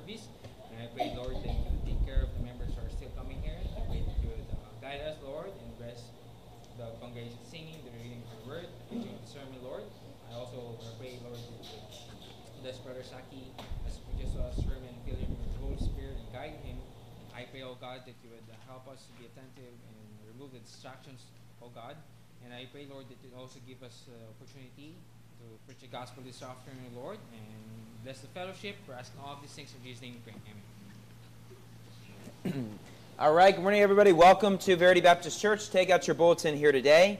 service. And I pray, Lord, that you would take care of the members who are still coming here. I pray that you would guide us, Lord, and bless the congregation singing, the reading of your word, the preaching of the sermon, Lord. I also pray, Lord, that you would bless Brother Saki as he preaches a sermon, fill him with the Holy Spirit and guide him. I pray, oh God, that you would help us to be attentive and remove the distractions, oh God. And I pray, Lord, that you also give us opportunity to preach the gospel this afternoon, Lord, and bless the fellowship. We're asking all of these things in Jesus' name we pray. Amen. All right, good morning, everybody. Welcome to Verity Baptist Church. Take out your bulletin here today.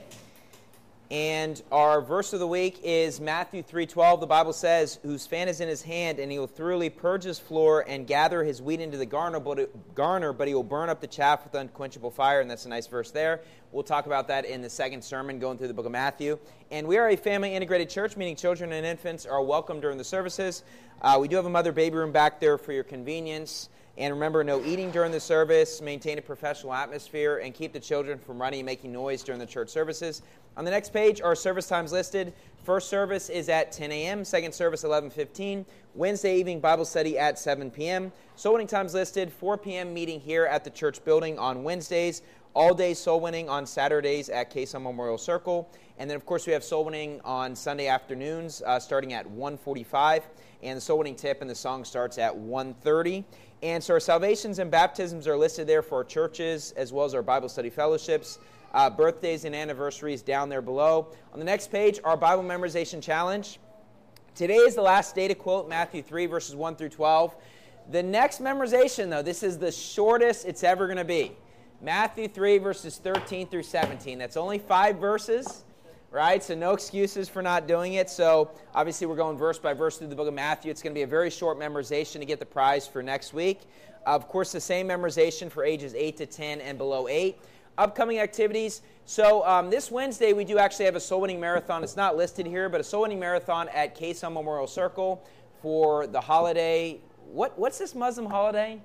And our verse of the week is Matthew 3:12. The Bible says, "Whose fan is in his hand, and he will thoroughly purge his floor and gather his wheat into the garner, but he will burn up the chaff with unquenchable fire." And that's a nice verse there. We'll talk about that in the second sermon going through the book of Matthew. And we are a family integrated church, meaning children and infants are welcome during the services. We do have a mother-baby room back there for your convenience. And remember, no eating during the service, maintain a professional atmosphere, and keep the children from running and making noise during the church services. On the next page, our service times listed. First service is at 10 a.m., second service 11:15, Wednesday evening Bible study at 7 p.m. Soul winning times listed, 4 p.m. meeting here at the church building on Wednesdays, all day soul winning on Saturdays at Quezon Memorial Circle. And then, of course, we have soul winning on Sunday afternoons starting at 1:45, and the soul winning tip and the song starts at 1:30. And so our salvations and baptisms are listed there for our churches as well as our Bible study fellowships. Birthdays and anniversaries down there below. On the next page, our Bible memorization challenge. Today is the last day to quote Matthew 3, verses 1 through 12. The next memorization, though, this is the shortest it's ever going to be. Matthew 3, verses 13 through 17. That's only 5 verses, right? So no excuses for not doing it. So obviously we're going verse by verse through the book of Matthew. It's going to be a very short memorization to get the prize for next week. Of course, the same memorization for ages 8 to 10 and below 8. Upcoming activities. So this Wednesday, we do actually have a soul winning marathon. It's not listed here, but a soul winning marathon at Quezon Memorial Circle for the holiday. What's this Muslim holiday?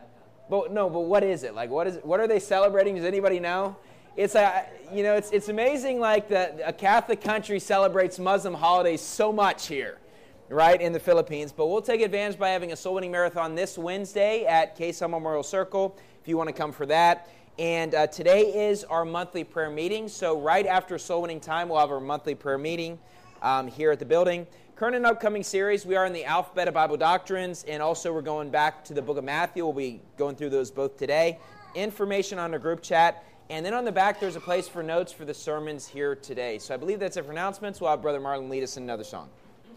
But what is it? Like, what are they celebrating? Does anybody know? It's it's amazing. Like a Catholic country celebrates Muslim holidays so much here, right, in the Philippines. But we'll take advantage by having a soul winning marathon this Wednesday at Quezon Memorial Circle if you want to come for that. And today is our monthly prayer meeting. So right after soul winning time, we'll have our monthly prayer meeting here at the building. Current and upcoming series, we are in the alphabet of Bible doctrines, and also we're going back to the book of Matthew. We'll be going through those both today. Information on the group chat. And then on the back, there's a place for notes for the sermons here today. So I believe that's it for announcements. We'll have Brother Marlon lead us in another song.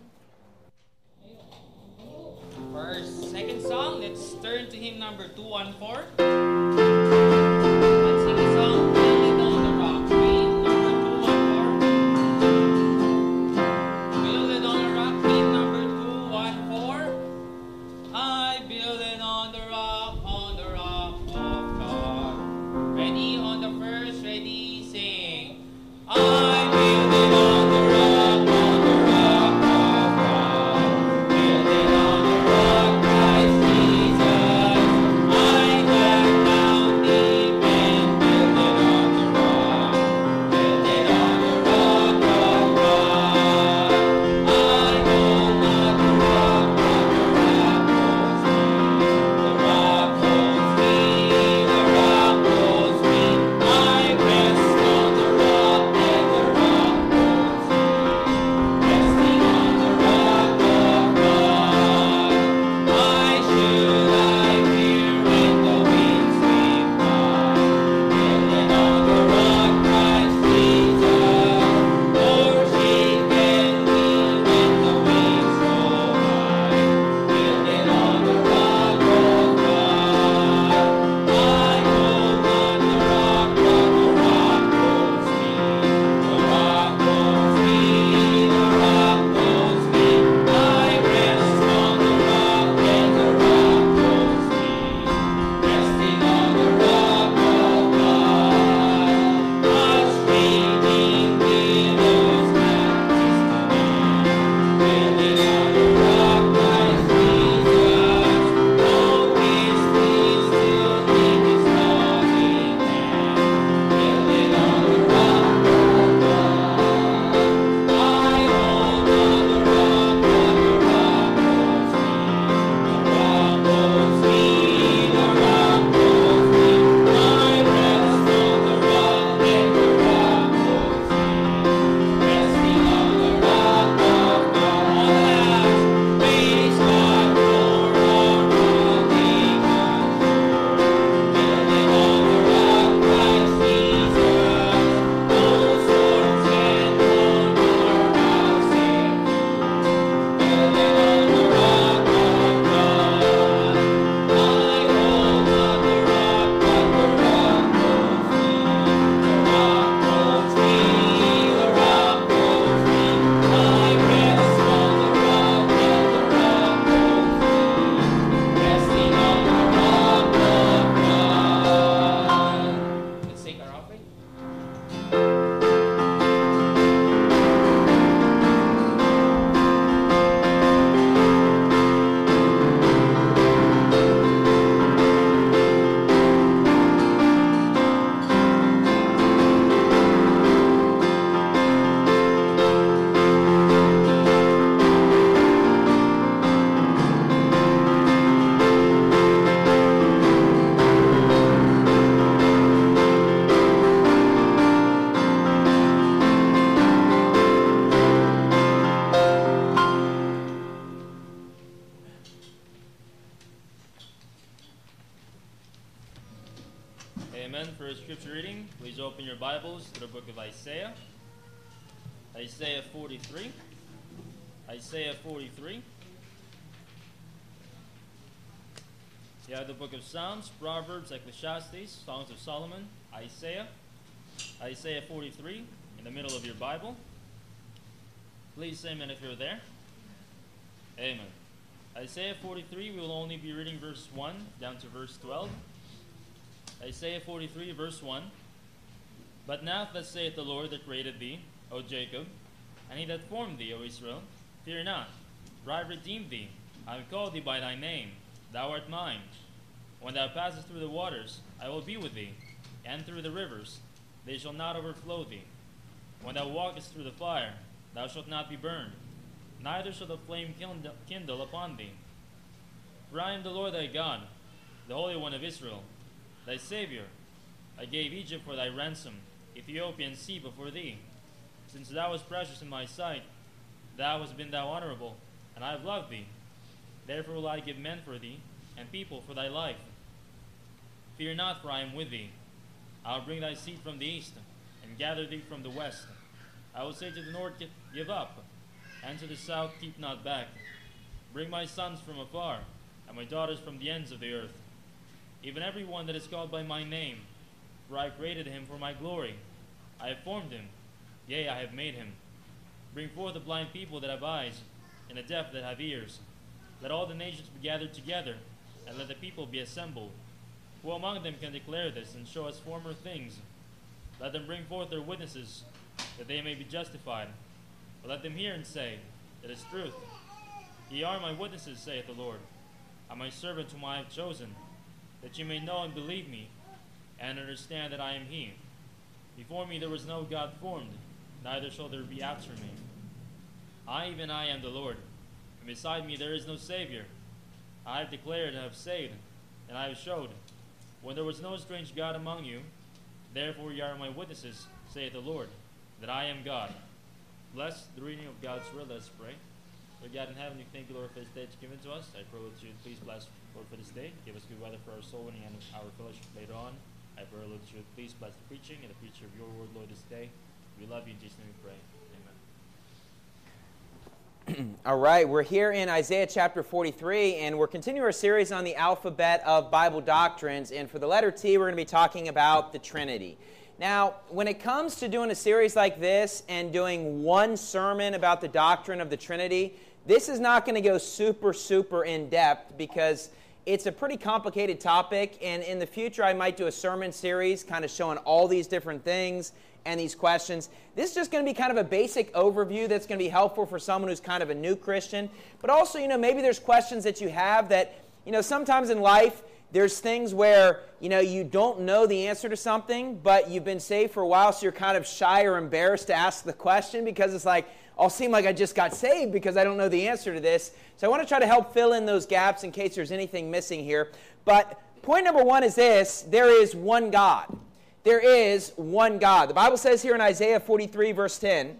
For our second song, let's turn to hymn number 214. Let's sing the song, Build It on the Rock. Hymn number 214. Build it on the rock, hymn number 214. I build it on the rock of God. Ready on the first, ready, sing. I build it on the rock of God. Build it on the rock, Christ Jesus. I have found it. Amen. For a scripture reading, please open your Bibles to the book of Isaiah. Isaiah 43. Isaiah 43. You have the book of Psalms, Proverbs, Ecclesiastes, Songs of Solomon, Isaiah. Isaiah 43 in the middle of your Bible. Please say amen if you're there. Amen. Isaiah 43, we will only be reading verse 1 down to verse 12. Isaiah 43, verse 1. But now thus saith the Lord that created thee, O Jacob, and he that formed thee, O Israel, fear not, for I have redeemed thee. I have called thee by thy name, thou art mine. When thou passest through the waters, I will be with thee, and through the rivers, they shall not overflow thee. When thou walkest through the fire, thou shalt not be burned, neither shall the flame kindle upon thee. For I am the Lord thy God, the Holy One of Israel, thy Savior. I gave Egypt for thy ransom, Ethiopia and sea before thee. Since thou wast precious in my sight, thou hast been thou honorable, and I have loved thee. Therefore will I give men for thee, and people for thy life. Fear not, for I am with thee. I will bring thy seed from the east, and gather thee from the west. I will say to the north, give up, and to the south, keep not back. Bring my sons from afar, and my daughters from the ends of the earth. Even every one that is called by my name, for I created him for my glory. I have formed him, yea, I have made him. Bring forth the blind people that have eyes, and the deaf that have ears. Let all the nations be gathered together, and let the people be assembled. Who among them can declare this, and show us former things? Let them bring forth their witnesses, that they may be justified. But let them hear and say, it is truth. Ye are my witnesses, saith the Lord, and my servant whom I have chosen, that ye may know and believe me, and understand that I am he. Before me there was no God formed, neither shall there be after me. I, even I, am the Lord, and beside me there is no Savior. I have declared and have saved, and I have showed, when there was no strange God among you. Therefore ye are my witnesses, saith the Lord, that I am God. Bless the reading of God's word. Let's pray. Lord God in heaven, we thank you, Lord, for this day that you've given to us. I pray, Lord, that you would please bless, Lord, for this day. Give us good weather for our soul and our fellowship later on. I pray, Lord, that you would please bless the preaching and the preacher of your word, Lord, this day. We love you. In Jesus' name we pray. Amen. All right, we're here in Isaiah chapter 43, and we're continuing our series on the alphabet of Bible doctrines. And for the letter T, we're going to be talking about the Trinity. Now, when it comes to doing a series like this and doing one sermon about the doctrine of the Trinity, this is not going to go super in-depth because it's a pretty complicated topic, and in the future I might do a sermon series kind of showing all these different things and these questions. This is just going to be kind of a basic overview that's going to be helpful for someone who's kind of a new Christian, but also, maybe there's questions that you have that, sometimes in life there's things where, you don't know the answer to something, but you've been saved for a while, so you're kind of shy or embarrassed to ask the question because it's like, I'll seem like I just got saved because I don't know the answer to this. So I want to try to help fill in those gaps in case there's anything missing here. But point number one is this: there is one God. There is one God. The Bible says here in Isaiah 43, verse 10,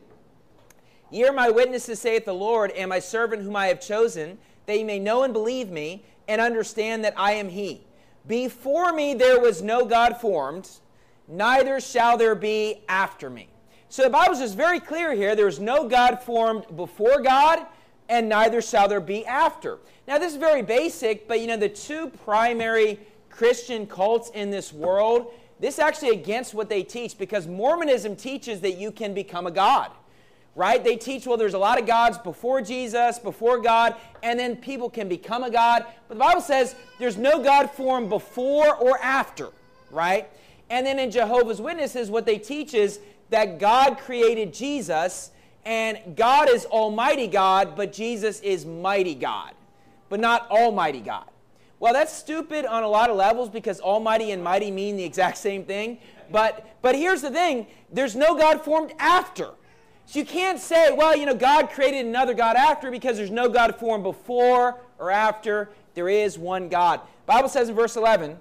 Ye are my witnesses, saith the Lord, and my servant whom I have chosen, that ye may know and believe me, and understand that I am he. Before me there was no God formed, neither shall there be after me. So the Bible is just very clear here. There is no God formed before God, and neither shall there be after. Now this is very basic, but the two primary Christian cults in this world, this is actually against what they teach, because Mormonism teaches that you can become a god. Right? They teach, well, there's a lot of gods before Jesus, before God, and then people can become a god. But the Bible says there's no God formed before or after, right? And then in Jehovah's Witnesses, what they teach is that God created Jesus, and God is Almighty God, but Jesus is Mighty God, but not Almighty God. Well, that's stupid on a lot of levels because Almighty and Mighty mean the exact same thing. But here's the thing: there's no God formed after. So you can't say, well, God created another God after, because there's no God formed before or after. There is one God. The Bible says in verse 11,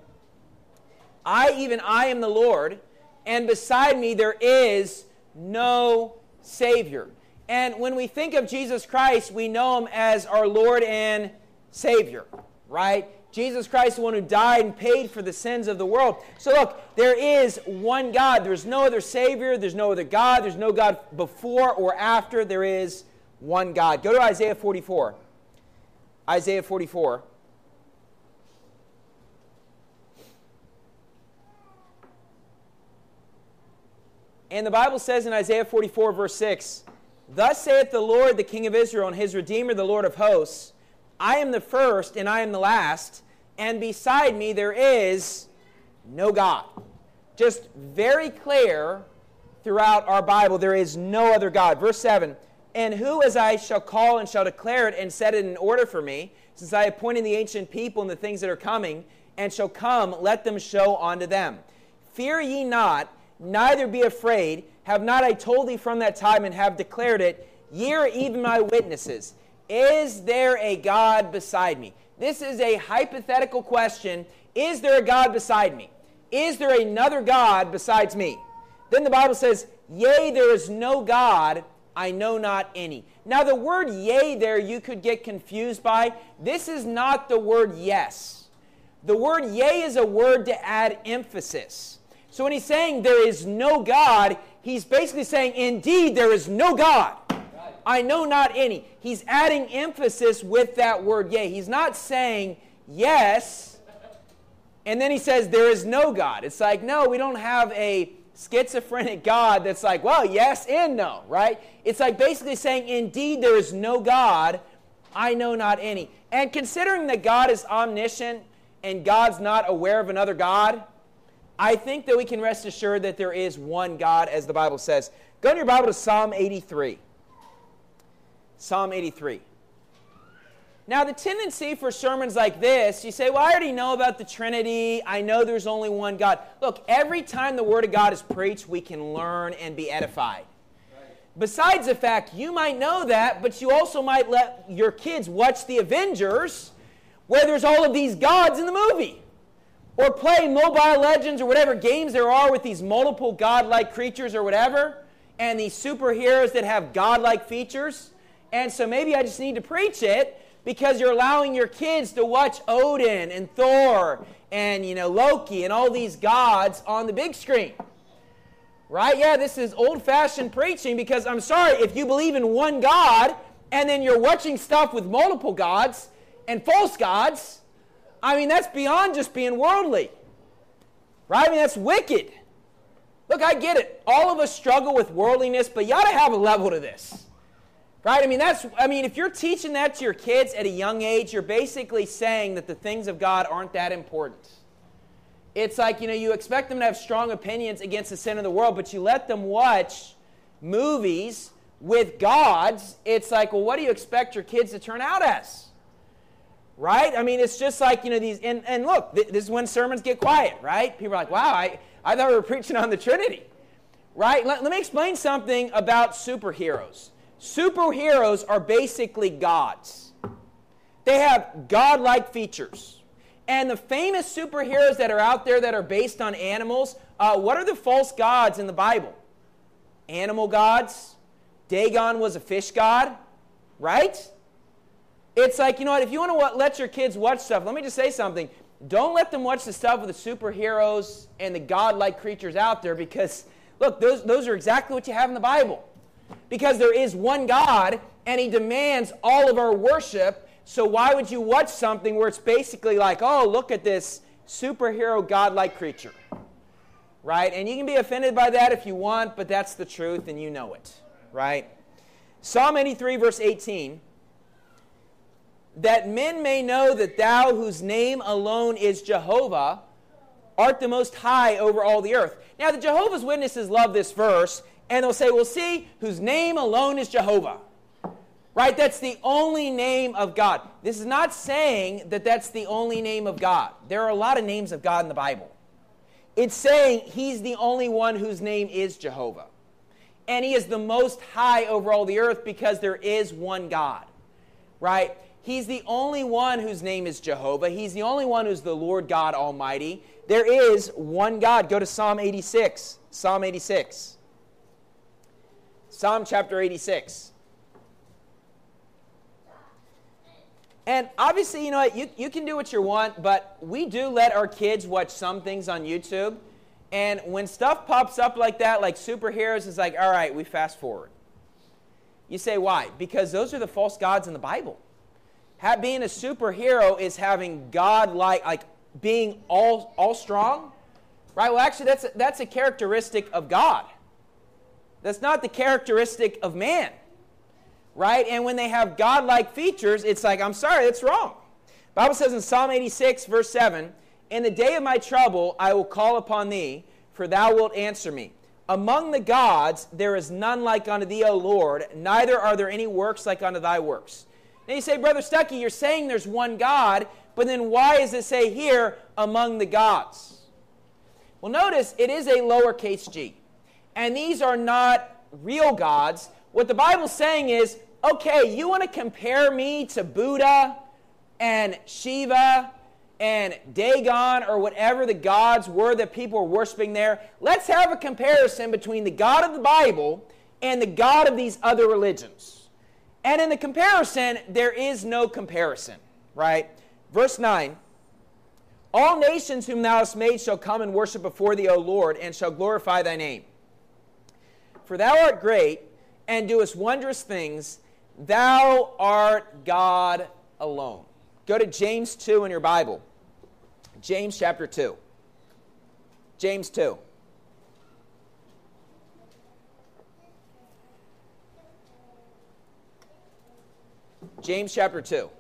I am the Lord, and beside me there is no Savior. And when we think of Jesus Christ, we know him as our Lord and Savior, right? Jesus Christ, the one who died and paid for the sins of the world. So look, there is one God. There's no other Savior. There's no other God. There's no God before or after. There is one God. Go to Isaiah 44. Isaiah 44. And the Bible says in Isaiah 44, verse 6, "Thus saith the Lord, the King of Israel, and his Redeemer, the Lord of hosts, I am the first, and I am the last, and beside me there is no God." Just very clear throughout our Bible, there is no other God. Verse 7, "And who as I shall call and shall declare it and set it in order for me, since I appointed the ancient people and the things that are coming, and shall come, let them show unto them. Fear ye not, neither be afraid. Have not I told thee from that time, and have declared it? Ye are even my witnesses. Is there a God beside me?" This is a hypothetical question. Is there a God beside me? Is there another God besides me? Then the Bible says, "Yea, there is no God, I know not any." Now the word yea there you could get confused by. This is not the word yes. The word yea is a word to add emphasis. So when he's saying there is no God, he's basically saying, indeed, there is no God. I know not any. He's adding emphasis with that word yea. He's not saying yes, and then he says there is no God. It's like, no, we don't have a schizophrenic God that's like, well, yes and no, right? It's like basically saying, indeed, there is no God. I know not any. And considering that God is omniscient and God's not aware of another God, I think that we can rest assured that there is one God, as the Bible says. Go in your Bible to Psalm 83. Psalm 83. Now, the tendency for sermons like this, you say, well, I already know about the Trinity. I know there's only one God. Look, every time the Word of God is preached, we can learn and be edified. Right. Besides the fact, you might know that, but you also might let your kids watch The Avengers, where there's all of these gods in the movie. Or play Mobile Legends or whatever games there are with these multiple godlike creatures or whatever, and these superheroes that have godlike features. And so maybe I just need to preach it because you're allowing your kids to watch Odin and Thor and, Loki and all these gods on the big screen. Right? Yeah, this is old-fashioned preaching because I'm sorry, if you believe in one God and then you're watching stuff with multiple gods and false gods, I mean, that's beyond just being worldly. Right? I mean, that's wicked. Look, I get it. All of us struggle with worldliness, but you ought to have a level to this. Right? I mean, if you're teaching that to your kids at a young age, you're basically saying that the things of God aren't that important. It's like, you expect them to have strong opinions against the sin of the world, but you let them watch movies with gods. It's like, well, what do you expect your kids to turn out as? Right? I mean, it's just like, these, and look, this is when sermons get quiet, right? People are like, wow, I thought we were preaching on the Trinity. Right? Let me explain something about superheroes. Superheroes are basically gods. They have godlike features. And the famous superheroes that are out there that are based on animals, what are the false gods in the Bible? Animal gods. Dagon was a fish god, right? It's like, if you want to let your kids watch stuff, let me just say something. Don't let them watch the stuff with the superheroes and the godlike creatures out there because, look, those are exactly what you have in the Bible. Because there is one God, and He demands all of our worship, so why would you watch something where it's basically like, oh, look at this superhero godlike creature? Right? And you can be offended by that if you want, but that's the truth, and you know it. Right? Psalm 83, verse 18. "That men may know that thou, whose name alone is Jehovah, art the most high over all the earth." Now, the Jehovah's Witnesses love this verse, and they'll say, well, see, whose name alone is Jehovah. Right? That's the only name of God. This is not saying that that's the only name of God. There are a lot of names of God in the Bible. It's saying He's the only one whose name is Jehovah. And He is the most high over all the earth because there is one God. Right? He's the only one whose name is Jehovah. He's the only one who's the Lord God Almighty. There is one God. Go to Psalm 86. Psalm 86. Psalm chapter 86. And obviously, you know what, you can do what you want, but we do let our kids watch some things on YouTube. And when stuff pops up like that, like superheroes, it's like, all right, we fast forward. You say, why? Because those are the false gods in the Bible. Being a superhero is having God-like, being all strong. Right? Well, actually, that's a characteristic of God. That's not the characteristic of man. Right? And when they have God-like features, it's like, I'm sorry, that's wrong. The Bible says in Psalm 86, verse 7, in the day of my trouble, I will call upon thee, for thou wilt answer me. Among the gods, there is none like unto thee, O Lord, neither are there any works like unto thy works. Now you say, Brother Stuckey, you're saying there's one God, but then why does it say here, among the gods? Well, notice it is a lowercase g. And these are not real gods. What the Bible's saying is, okay, you want to compare me to Buddha and Shiva and Dagon or whatever the gods were that people were worshiping there? Let's have a comparison between the God of the Bible and the God of these other religions. And in the comparison, there is no comparison, right? Verse 9, all nations whom thou hast made shall come and worship before thee, O Lord, and shall glorify thy name. For thou art great, and doest wondrous things. Thou art God alone. Go to James 2 in your Bible. James chapter 2. James 2. James chapter 2.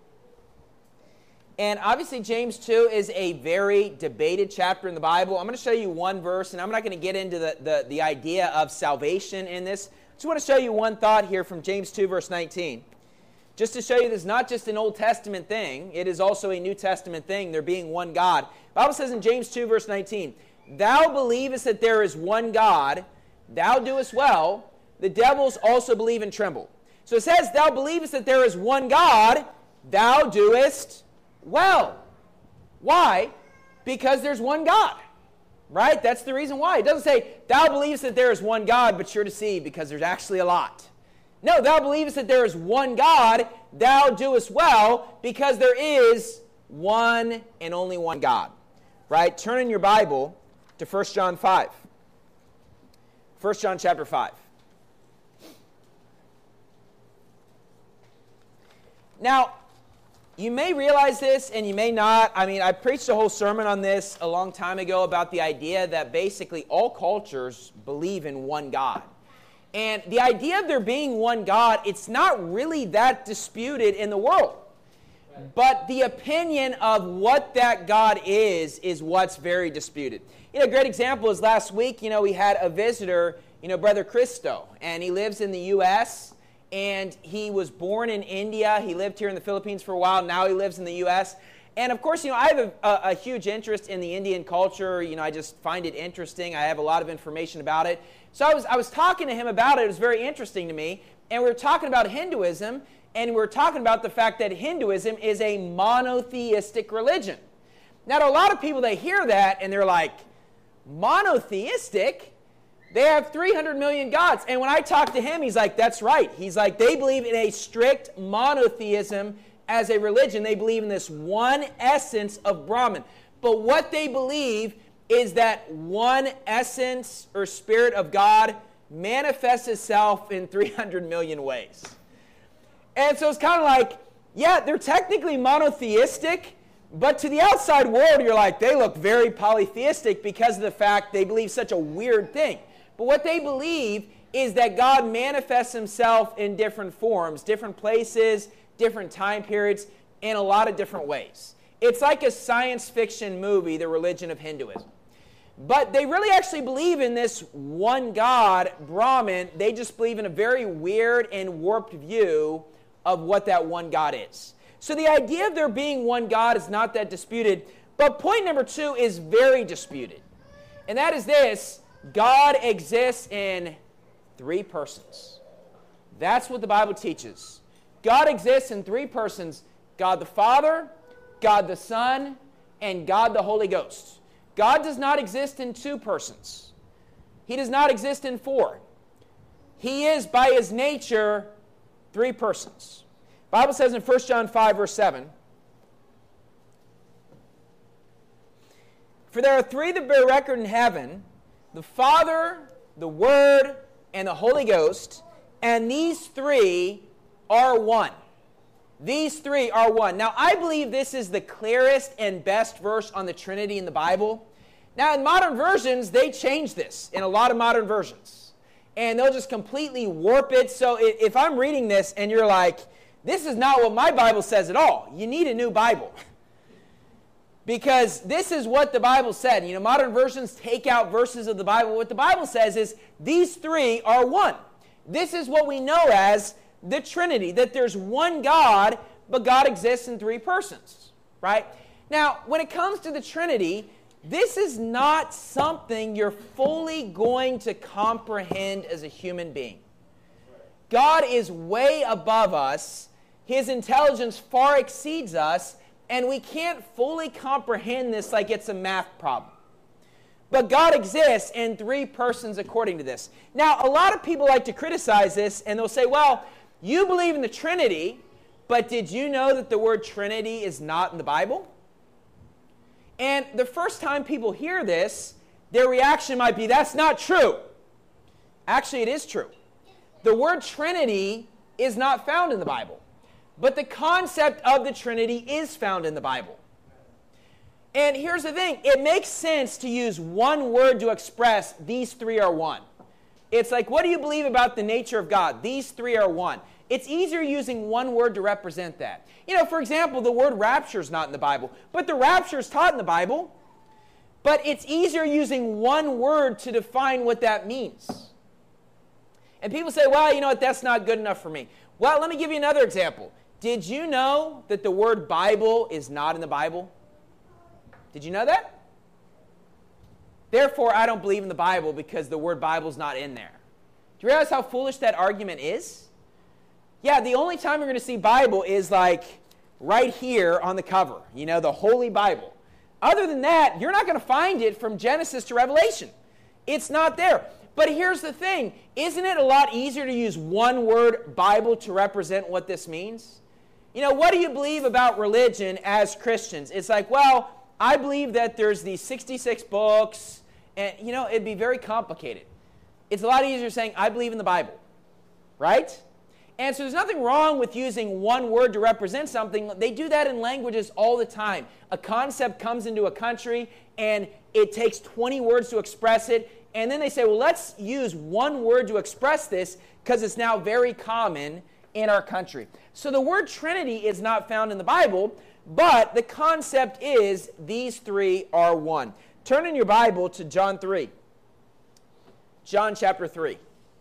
And obviously James 2 is a very debated chapter in the Bible. I'm going to show you one verse, and I'm not going to get into the idea of salvation in this. I just want to show you one thought here from James 2, verse 19. Just to show you this is not just an Old Testament thing. It is also a New Testament thing, there being one God. The Bible says in James 2, verse 19, thou believest that there is one God, thou doest well. The devils also believe and tremble. So it says, thou believest that there is one God, thou doest well. Why? Because there's one God. Right? That's the reason why. It doesn't say, thou believest that there is one God, but you're deceived because there's actually a lot. No, thou believest that there is one God, thou doest well, because there is one and only one God. Right? Turn in your Bible to 1 John 5. 1 John chapter 5. Now, you may realize this and you may not. I mean, I preached a whole sermon on this a long time ago about the idea that basically all cultures believe in one God. And the idea of there being one God, it's not really that disputed in the world. Right. But the opinion of what that God is what's very disputed. You know, a great example is last week, we had a visitor, Brother Christo, and he lives in the U.S., and he was born in India. He lived here in the Philippines for a while. Now he lives in the U.S. And, of course, I have a huge interest in the Indian culture. I just find it interesting. I have a lot of information about it. So I was talking to him about it. It was very interesting to me. And we were talking about Hinduism, and we were talking about the fact that Hinduism is a monotheistic religion. Now, to a lot of people, they hear that, and they're like, monotheistic? They have 300 million gods. And when I talk to him, he's like, that's right. He's like, they believe in a strict monotheism as a religion. They believe in this one essence of Brahman. But what they believe is that one essence or spirit of God manifests itself in 300 million ways. And so it's kind of like, yeah, they're technically monotheistic, but to the outside world, you're like, they look very polytheistic because of the fact they believe such a weird thing. But what they believe is that God manifests himself in different forms, different places, different time periods, in a lot of different ways. It's like a science fiction movie, the religion of Hinduism. But they really actually believe in this one God, Brahman. They just believe in a very weird and warped view of what that one God is. So the idea of there being one God is not that disputed. But point number 2 is very disputed. And that is this: God exists in 3 persons. That's what the Bible teaches. God exists in 3 persons: God the Father, God the Son, and God the Holy Ghost. God does not exist in 2 persons. He does not exist in 4. He is, by his nature, 3 persons. Bible says in 1 John 5, verse 7, "For there are three that bear record in heaven, the Father, the Word, and the Holy Ghost, and these three are one." These three are one. Now, I believe this is the clearest and best verse on the Trinity in the Bible. Now, in modern versions, they change this, in a lot of modern versions. And they'll just completely warp it. So if I'm reading this and you're like, this is not what my Bible says at all, you need a new Bible. Because this is what the Bible said. You know, modern versions take out verses of the Bible. What the Bible says is, these three are one. This is what we know as the Trinity, that there's one God, but God exists in three persons, right? Now, when it comes to the Trinity, this is not something you're fully going to comprehend as a human being. God is way above us. His intelligence far exceeds us, and we can't fully comprehend this like it's a math problem. But God exists in three persons according to this. Now, a lot of people like to criticize this, and they'll say, well, you believe in the Trinity, but did you know that the word Trinity is not in the Bible? And the first time people hear this, their reaction might be, that's not true. Actually, it is true. The word Trinity is not found in the Bible, but the concept of the Trinity is found in the Bible. And here's the thing, it makes sense to use one word to express these three are one. It's like, what do you believe about the nature of God? These three are one. It's easier using one word to represent that. You know, for example, the word rapture is not in the Bible, but the rapture is taught in the Bible. But it's easier using one word to define what that means. And people say, well, you know what, that's not good enough for me. Well, let me give you another example. Did you know that the word Bible is not in the Bible? Did you know that? Therefore, I don't believe in the Bible because the word Bible is not in there. Do you realize how foolish that argument is? Yeah, the only time you're going to see Bible is like right here on the cover, you know, the Holy Bible. Other than that, you're not going to find it from Genesis to Revelation. It's not there. But here's the thing. Isn't it a lot easier to use one word, Bible, to represent what this means? You know, what do you believe about religion as Christians? It's like, well, I believe that there's these 66 books, and, you know, it'd be very complicated. It's a lot easier saying, I believe in the Bible, right? And so there's nothing wrong with using one word to represent something. They do that in languages all the time. A concept comes into a country, and it takes 20 words to express it, and then they say, well, let's use one word to express this because it's now very common in our country. So the word Trinity is not found in the Bible, but the concept is these three are one. Turn in your Bible to John 3. John chapter 3.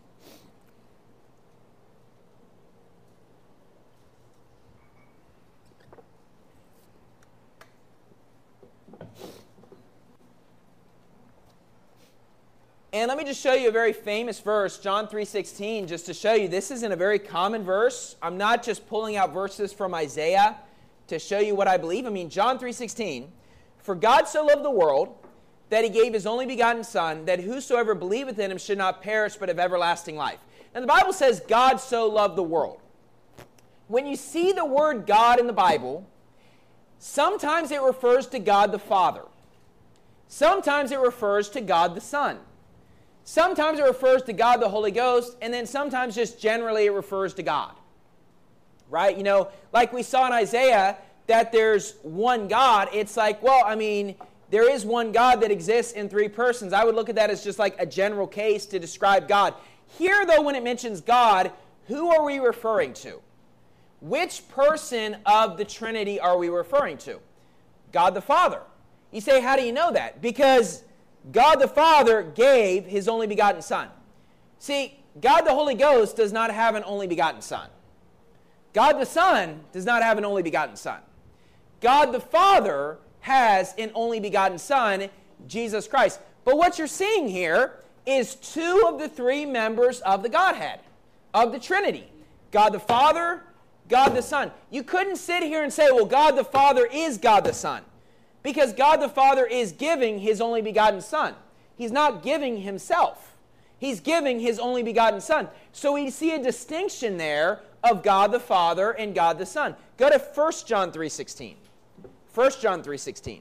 And let me just show you a very famous verse, John 3:16, just to show you this isn't a very common verse. I'm not just pulling out verses from Isaiah to show you what I believe. I mean, John 3:16, "For God so loved the world that he gave his only begotten Son, that whosoever believeth in him should not perish but have everlasting life." And the Bible says God so loved the world. When you see the word God in the Bible, sometimes it refers to God the Father. Sometimes it refers to God the Son. Sometimes it refers to God the Holy Ghost, and then sometimes just generally it refers to God. Right? You know, like we saw in Isaiah, that there's one God. It's like, well, I mean, there is one God that exists in three persons. I would look at that as just like a general case to describe God. Here, though, when it mentions God, who are we referring to? Which person of the Trinity are we referring to? God the Father. You say, how do you know that? Because God the Father gave his only begotten Son. See, God the Holy Ghost does not have an only begotten Son. God the Son does not have an only begotten Son. God the Father has an only begotten Son, Jesus Christ. But what you're seeing here is two of the three members of the Godhead, of the Trinity. God the Father, God the Son. You couldn't sit here and say, well, God the Father is God the Son. Because God the Father is giving his only begotten Son. He's not giving himself. He's giving his only begotten Son. So we see a distinction there of God the Father and God the Son. Go to 1 John 3:16. 1 John 3:16.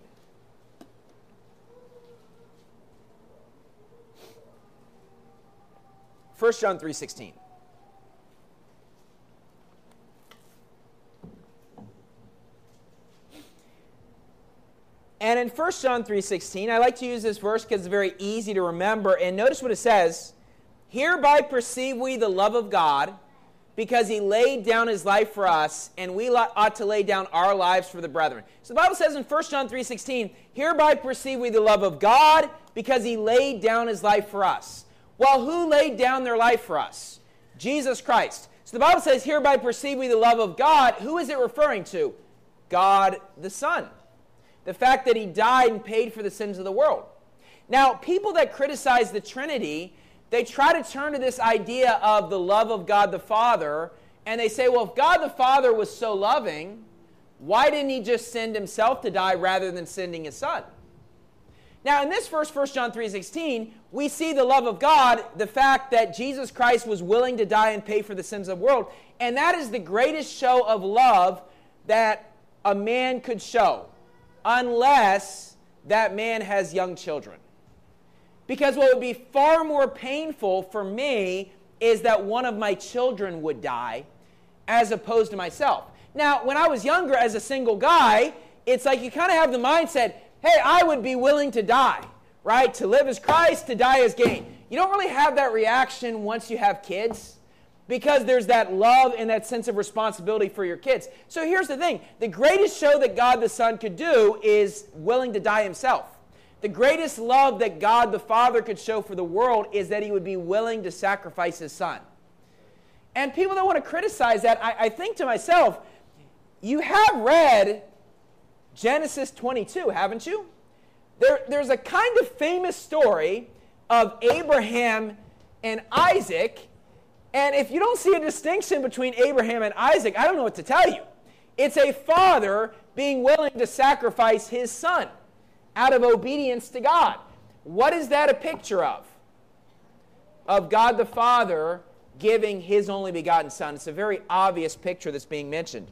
First John 3:16. And in 1 John 3:16, I like to use this verse because it's very easy to remember. And notice what it says. Hereby perceive we the love of God, because he laid down his life for us, and we ought to lay down our lives for the brethren. So the Bible says in 1 John 3:16, hereby perceive we the love of God, because he laid down his life for us. Well, who laid down their life for us? Jesus Christ. So the Bible says, hereby perceive we the love of God. Who is it referring to? God the Son. The fact that he died and paid for the sins of the world. Now, people that criticize the Trinity, they try to turn to this idea of the love of God the Father, and they say, well, if God the Father was so loving, why didn't he just send himself to die rather than sending his Son? Now, in this verse, 1 John 3:16, we see the love of God, the fact that Jesus Christ was willing to die and pay for the sins of the world, and that is the greatest show of love that a man could show, unless that man has young children. Because what would be far more painful for me is that one of my children would die as opposed to myself. Now, when I was younger as a single guy, it's like you kind of have the mindset, hey, I would be willing to die, right? To live as Christ, to die as gain. You don't really have that reaction once you have kids, because there's that love and that sense of responsibility for your kids. So here's the thing. The greatest show that God the Son could do is willing to die himself. The greatest love that God the Father could show for the world is that he would be willing to sacrifice his Son. And people that want to criticize that, I think to myself, you have read Genesis 22, haven't you? There's a kind of famous story of Abraham and Isaac. And if you don't see a distinction between Abraham and Isaac, I don't know what to tell you. It's a father being willing to sacrifice his son out of obedience to God. What is that a picture of? Of God the Father giving his only begotten Son. It's a very obvious picture that's being mentioned.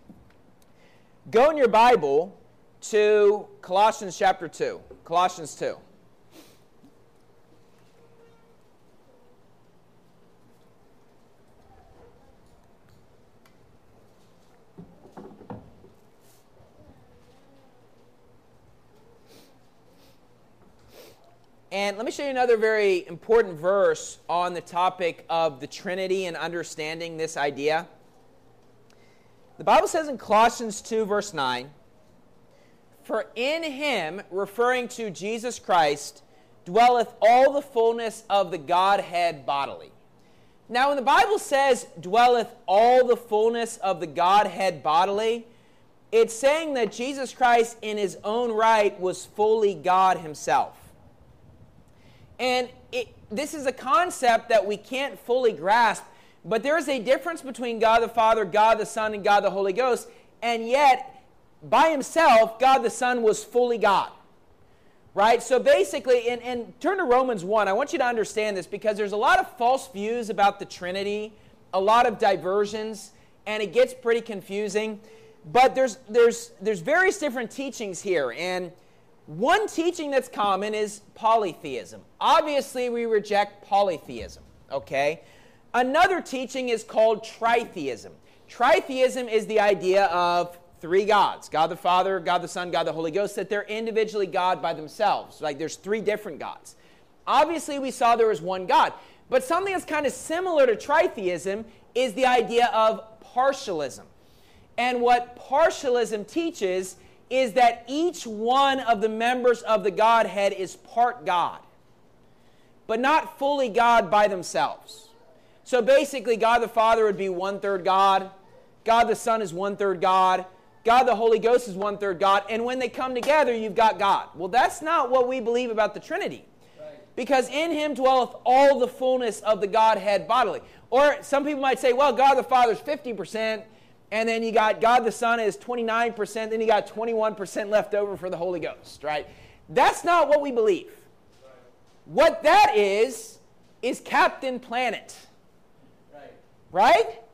Go in your Bible to Colossians chapter 2. Colossians 2. And let me show you another very important verse on the topic of the Trinity and understanding this idea. The Bible says in Colossians 2, verse 9, for in him, referring to Jesus Christ, dwelleth all the fullness of the Godhead bodily. Now, when the Bible says, dwelleth all the fullness of the Godhead bodily, it's saying that Jesus Christ in his own right was fully God himself. And this is a concept that we can't fully grasp, but there is a difference between God the Father, God the Son, and God the Holy Ghost, and yet, by himself, God the Son was fully God. Right? So basically, and turn to Romans 1. I want you to understand this because there's a lot of false views about the Trinity, a lot of diversions, and it gets pretty confusing. But there's various different teachings here, and one teaching that's common is polytheism. Obviously, we reject polytheism, okay? Another teaching is called tritheism. Tritheism is the idea of three gods, God the Father, God the Son, God the Holy Ghost, that they're individually God by themselves. Like there's three different gods. Obviously, we saw there was one God. But something that's kind of similar to tritheism is the idea of partialism. And what partialism teaches is that each one of the members of the Godhead is part God, but not fully God by themselves. So basically, God the Father would be 1/3 God, God the Son is 1/3 God, God the Holy Ghost is 1/3 God, and when they come together, you've got God. Well, that's not what we believe about the Trinity. Right. Because in him dwelleth all the fullness of the Godhead bodily. Or some people might say, well, God the Father is 50%, and then you got God the Son is 29%, then you got 21% left over for the Holy Ghost, right? That's not what we believe. Right. What that is Captain Planet. Right?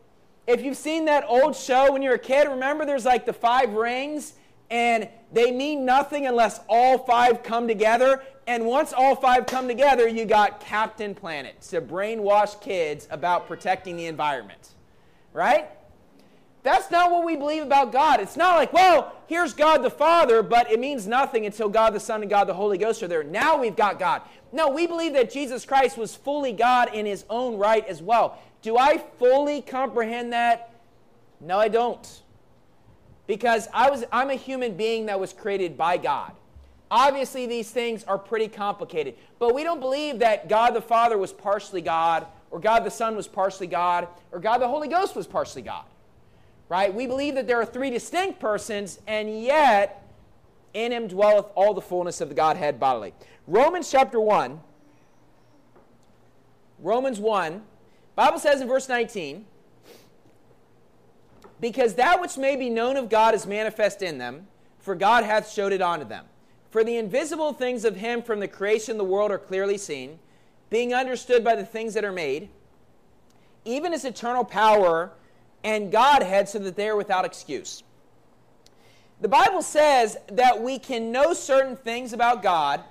If you've seen that old show when you were a kid, remember there's like the 5 rings, and they mean nothing unless all 5 come together. And once all 5 come together, you got Captain Planet to brainwash kids about protecting the environment. Right? That's not what we believe about God. It's not like, well, here's God the Father, but it means nothing until God the Son and God the Holy Ghost are there. Now we've got God. No, we believe that Jesus Christ was fully God in his own right as well. Do I fully comprehend that? No, I don't. Because I'm a human being that was created by God. Obviously, these things are pretty complicated. But we don't believe that God the Father was partially God, or God the Son was partially God, or God the Holy Ghost was partially God. Right? We believe that there are 3 distinct persons, and yet in him dwelleth all the fullness of the Godhead bodily. Romans chapter 1. Romans 1. Bible says in verse 19, because that which may be known of God is manifest in them, for God hath showed it unto them. For the invisible things of him from the creation of the world are clearly seen, being understood by the things that are made, even his eternal power and Godhead, so that they are without excuse. The Bible says that we can know certain things about God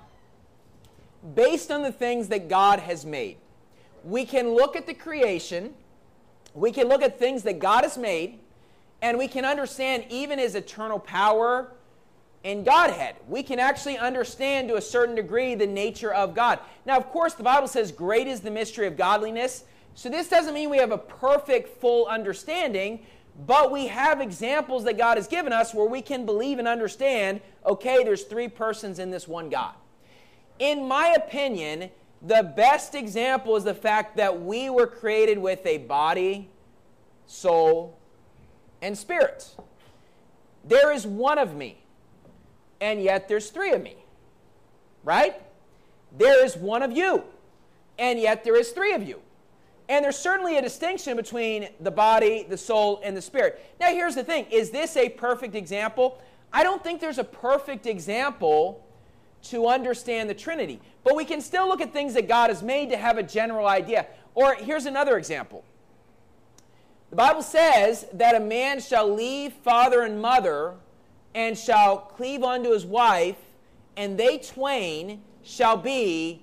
based on the things that God has made. We can look at the creation, we can look at things that God has made, and we can understand even his eternal power and Godhead. We can actually understand to a certain degree the nature of God. Now, of course, the Bible says great is the mystery of godliness. So this doesn't mean we have a perfect, full understanding, but we have examples that God has given us where we can believe and understand, okay, there's 3 persons in this one God. In my opinion, the best example is the fact that we were created with a body, soul, and spirit. There is one of me, and yet there's 3 of me. Right? There is one of you, and yet there is 3 of you. And there's certainly a distinction between the body, the soul, and the spirit. Now, here's the thing. Is this a perfect example? I don't think there's a perfect example to understand the Trinity. But we can still look at things that God has made to have a general idea. Or here's another example. The Bible says that a man shall leave father and mother and shall cleave unto his wife, and they twain shall be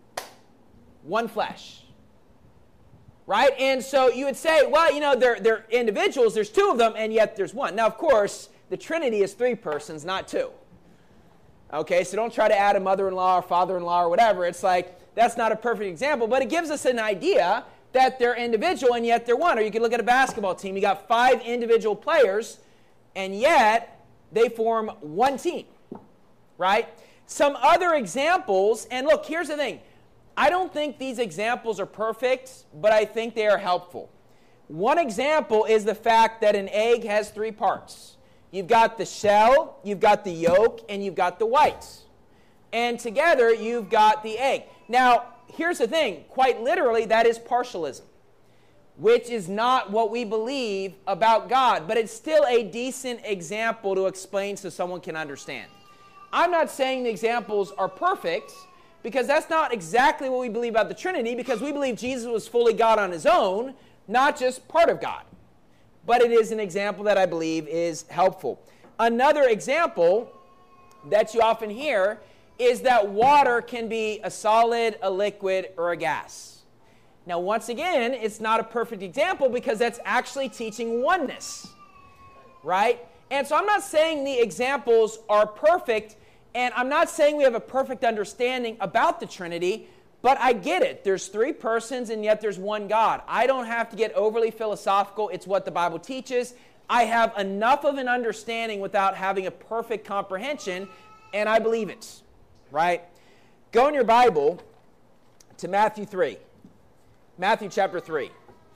one flesh. Right? And so you would say, well, you know, they're individuals, there's 2 of them, and yet there's one. Now, of course, the Trinity is 3 persons, not 2. Okay, so don't try to add a mother-in-law or father-in-law or whatever. It's like, that's not a perfect example, but it gives us an idea that they're individual and yet they're one. Or you can look at a basketball team. You got 5 individual players, and yet they form one team. Right? Some other examples, and look, here's the thing. I don't think these examples are perfect, but I think they are helpful. One example is the fact that an egg has 3 parts. You've got the shell, you've got the yolk, and you've got the whites. And together, you've got the egg. Now, here's the thing. Quite literally, that is partialism, which is not what we believe about God, but it's still a decent example to explain so someone can understand. I'm not saying the examples are perfect, because that's not exactly what we believe about the Trinity, because we believe Jesus was fully God on his own, not just part of God. But it is an example that I believe is helpful. Another example that you often hear is that water can be a solid, a liquid, or a gas. Now, once again, it's not a perfect example because that's actually teaching oneness. Right? And so I'm not saying the examples are perfect, and I'm not saying we have a perfect understanding about the Trinity, but I get it. There's 3 persons, and yet there's one God. I don't have to get overly philosophical. It's what the Bible teaches. I have enough of an understanding without having a perfect comprehension, and I believe it. Right? Go in your Bible to Matthew 3. Matthew chapter 3.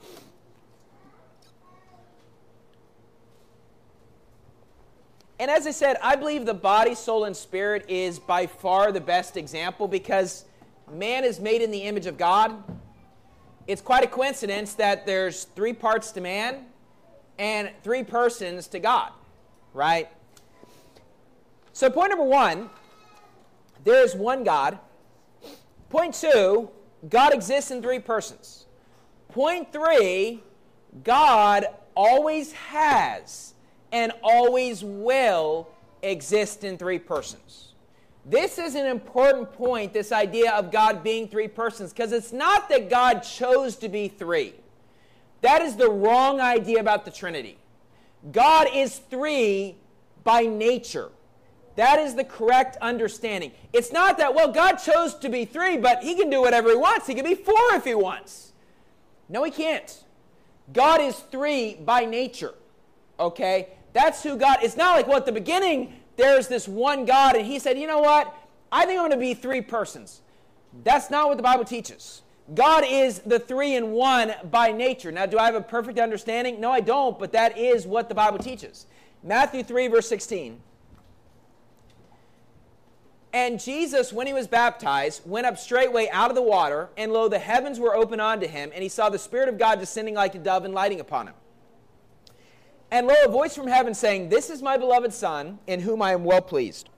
And as I said, I believe the body, soul, and spirit is by far the best example because man is made in the image of God. It's quite a coincidence that there's 3 parts to man and 3 persons to God, right? So point number 1, there is one God. Point 2, God exists in 3 persons. Point 3, God always has and always will exist in three persons. This is an important point, this idea of God being three persons, because it's not that God chose to be three. That is the wrong idea about the Trinity. God is three by nature. That is the correct understanding. It's not that, well, God chose to be three, but he can do whatever he wants. He can be four if he wants. No, he can't. God is three by nature. Okay? That's who God is. It's not like, well, at the beginning, there's this one God, and he said, you know what? I think I'm going to be three persons. That's not what the Bible teaches. God is the three in one by nature. Now, do I have a perfect understanding? No, I don't, but that is what the Bible teaches. Matthew 3, verse 16. And Jesus, when he was baptized, went up straightway out of the water, and lo, the heavens were opened unto him, and he saw the Spirit of God descending like a dove and lighting upon him. And lo, a voice from heaven saying, This is my beloved Son, in whom I am well pleased.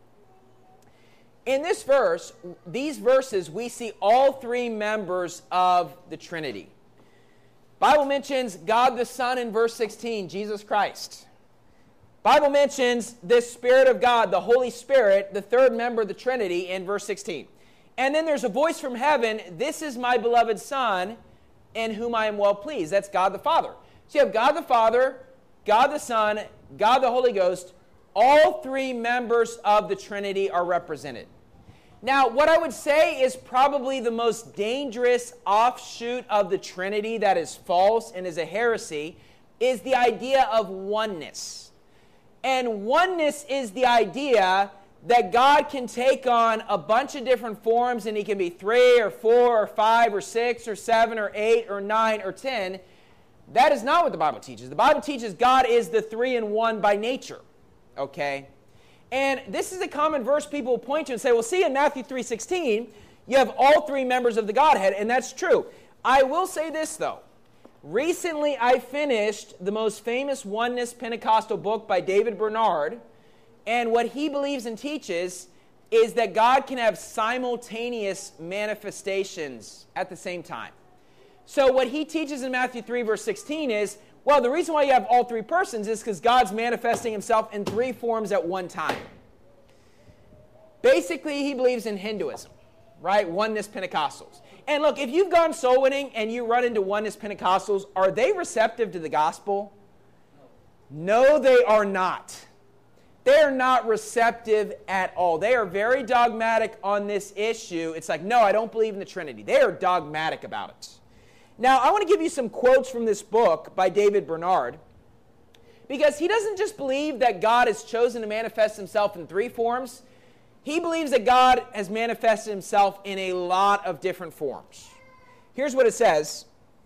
In this verse, these verses, we see all three members of the Trinity. Bible mentions God the Son in verse 16, Jesus Christ. Bible mentions this Spirit of God, the Holy Spirit, the third member of the Trinity, in verse 16. And then there's a voice from heaven, This is my beloved Son, in whom I am well pleased. That's God the Father. So you have God the Father, God the Son, God the Holy Ghost. All three members of the Trinity are represented. Now, what I would say is probably the most dangerous offshoot of the Trinity that is false and is a heresy is the idea of oneness. And oneness is the idea that God can take on a bunch of different forms, and he can be 3 or 4 or 5 or 6 or 7 or 8 or 9 or 10. That is not what the Bible teaches. The Bible teaches God is the three in one by nature. Okay? And this is a common verse people will point to and say, well, see, in Matthew 3:16, you have all three members of the Godhead, and that's true. I will say this, though. Recently, I finished the most famous oneness Pentecostal book by David Bernard, and what he believes and teaches is that God can have simultaneous manifestations at the same time. So what he teaches in Matthew 3, verse 16 is, well, the reason why you have all three persons is because God's manifesting himself in three forms at one time. Basically, he believes in Hinduism, right? Oneness Pentecostals. And look, if you've gone soul winning and you run into oneness Pentecostals, are they receptive to the gospel? No, they are not. They are not receptive at all. They are very dogmatic on this issue. It's like, no, I don't believe in the Trinity. They are dogmatic about it. Now, I want to give you some quotes from this book by David Bernard, because he doesn't just believe that God has chosen to manifest himself in three forms. He believes that God has manifested himself in a lot of different forms. Here's what it says.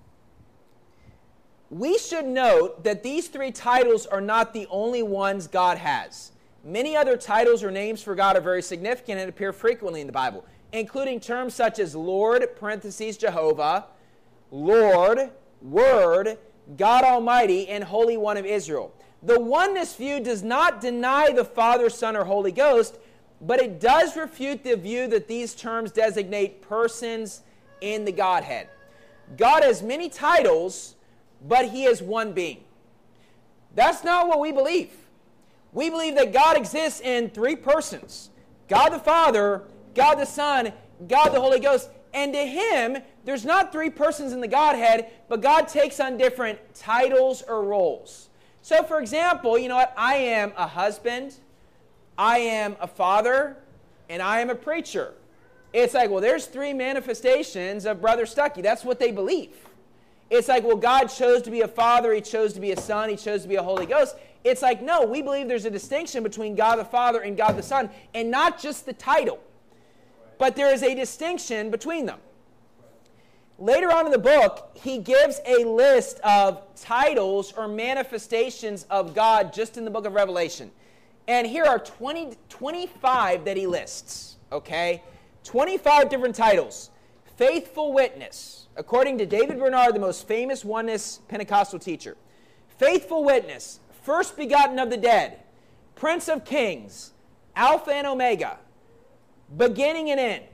We should note that these three titles are not the only ones God has. Many other titles or names for God are very significant and appear frequently in the Bible, including terms such as Lord, parentheses, Jehovah, Lord, Word, God Almighty, and Holy One of Israel. The oneness view does not deny the Father, Son, or Holy Ghost, but it does refute the view that these terms designate persons in the Godhead. God has many titles, but he is one being. That's not what we believe. We believe that God exists in three persons. God the Father, God the Son, God the Holy Ghost. And to him, there's not three persons in the Godhead, but God takes on different titles or roles. So, for example, you know what? I am a husband, I am a father, and I am a preacher. It's like, well, there's three manifestations of Brother Stuckey. That's what they believe. It's like, well, God chose to be a father, he chose to be a son, he chose to be a Holy Ghost. It's like, no, we believe there's a distinction between God the Father and God the Son, and not just the title. But there is a distinction between them. Later on in the book, he gives a list of titles or manifestations of God just in the book of Revelation. And here are 25 that he lists, okay? 25 different titles. Faithful Witness, according to David Bernard, the most famous oneness Pentecostal teacher. Faithful Witness, First Begotten of the Dead, Prince of Kings, Alpha and Omega, Beginning and End.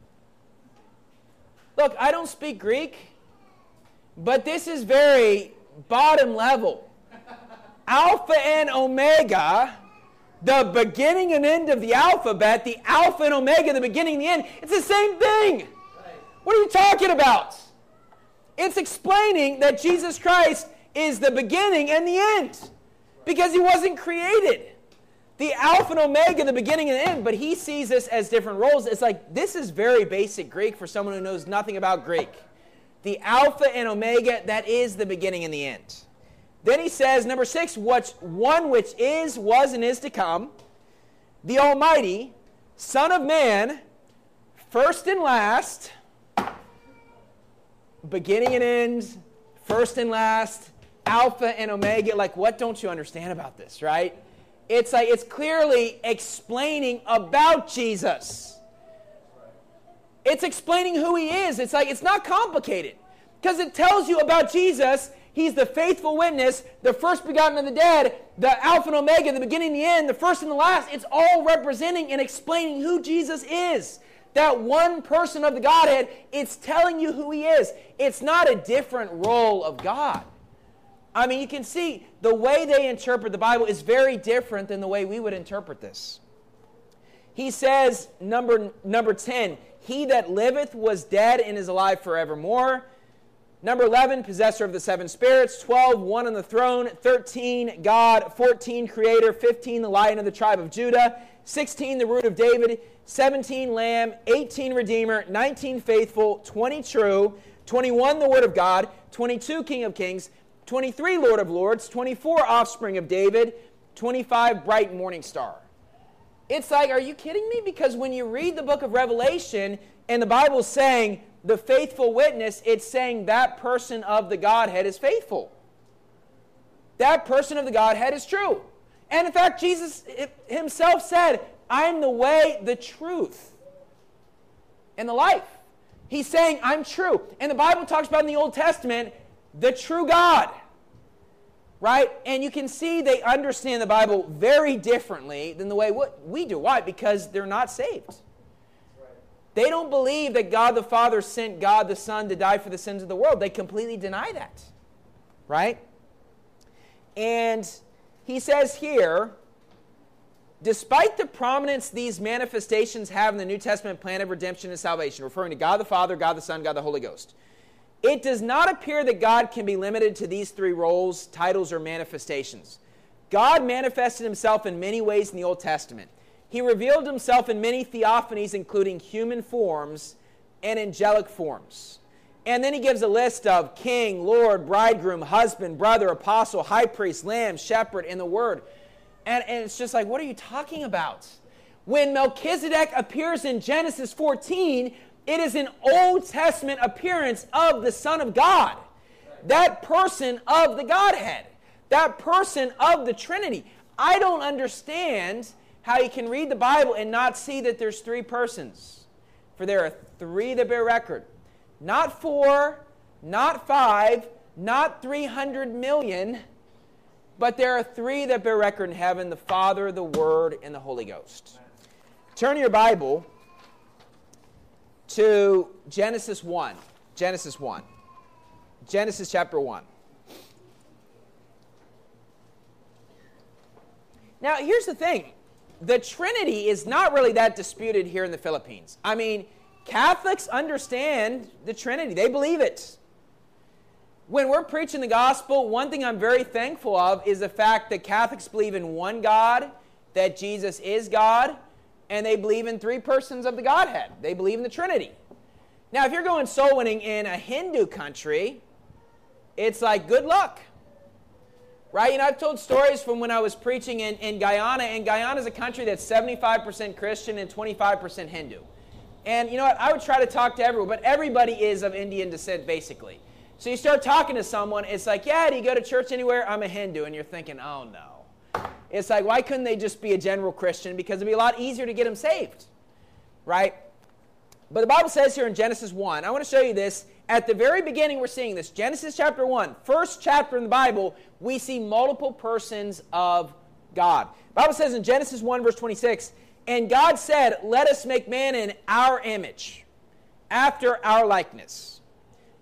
Look, I don't speak Greek, but this is very bottom level. Alpha and Omega, the beginning and end of the alphabet, the Alpha and Omega, the beginning and the end, it's the same thing. What are you talking about? It's explaining that Jesus Christ is the beginning and the end because he wasn't created. The Alpha and Omega, the beginning and the end, but he sees this as different roles. It's like, this is very basic Greek for someone who knows nothing about Greek. The Alpha and Omega, that is the beginning and the end. Then he says, number 6, one which is, was, and is to come, the Almighty, Son of Man, first and last, beginning and end, first and last, Alpha and Omega. Like, what don't you understand about this, right? It's like it's clearly explaining about Jesus. It's explaining who he is. It's like it's not complicated because it tells you about Jesus. He's the faithful witness, the first begotten of the dead, the Alpha and Omega, the beginning and the end, the first and the last. It's all representing and explaining who Jesus is. That one person of the Godhead, it's telling you who he is. It's not a different role of God. I mean, you can see the way they interpret the Bible is very different than the way we would interpret this. He says, number 10, he that liveth was dead and is alive forevermore. Number 11, possessor of the 7 spirits. 12, one on the throne. 13, God. 14, creator. 15, the Lion of the tribe of Judah. 16, the root of David. 17, lamb. 18, redeemer. 19, faithful. 20, true. 21, the word of God. 22, king of kings. 23, Lord of lords. 24, offspring of David. 25, bright morning star. It's like, are you kidding me? Because when you read the book of Revelation and the Bible's saying the faithful witness, it's saying that person of the Godhead is faithful. That person of the Godhead is true. And in fact, Jesus himself said, I'm the way, the truth, and the life. He's saying, I'm true. And the Bible talks about in the Old Testament, the true God. Right? And you can see they understand the Bible very differently than the way we do. Why? Because they're not saved. They don't believe that God the Father sent God the Son to die for the sins of the world. They completely deny that. Right? And he says here, despite the prominence these manifestations have in the New Testament plan of redemption and salvation, referring to God the Father, God the Son, God the Holy Ghost, it does not appear that God can be limited to these 3 roles, titles, or manifestations. God manifested himself in many ways in the Old Testament. He revealed himself in many theophanies, including human forms and angelic forms. And then he gives a list of king, Lord, bridegroom, husband, brother, apostle, high priest, lamb, shepherd, and the word. And it's just like, what are you talking about? When Melchizedek appears in Genesis 14, it is an Old Testament appearance of the Son of God. That person of the Godhead. That person of the Trinity. I don't understand how you can read the Bible and not see that there's 3 persons. For there are 3 that bear record. Not 4, not 5, not 300 million, but there are 3 that bear record in heaven, the Father, the Word, and the Holy Ghost. Turn your Bible to Genesis 1. Genesis 1. Genesis chapter 1. Now, here's the thing. The Trinity is not really that disputed here in the Philippines. I mean, Catholics understand the Trinity. They believe it. When we're preaching the gospel, one thing I'm very thankful of is the fact that Catholics believe in one God, that Jesus is God, and they believe in 3 persons of the Godhead. They believe in the Trinity. Now, if you're going soul winning in a Hindu country, it's like, good luck. Right? You know, I've told stories from when I was preaching in Guyana, and Guyana is a country that's 75% Christian and 25% Hindu. And you know what? I would try to talk to everyone, but everybody is of Indian descent, basically. So you start talking to someone, it's like, yeah, do you go to church anywhere? I'm a Hindu. And you're thinking, oh, no. It's like, why couldn't they just be a general Christian? Because it'd be a lot easier to get them saved, right? But the Bible says here in Genesis 1, I want to show you this. At the very beginning, we're seeing this. Genesis chapter 1, first chapter in the Bible, we see multiple persons of God. The Bible says in Genesis 1, verse 26, and God said, let us make man in our image, after our likeness.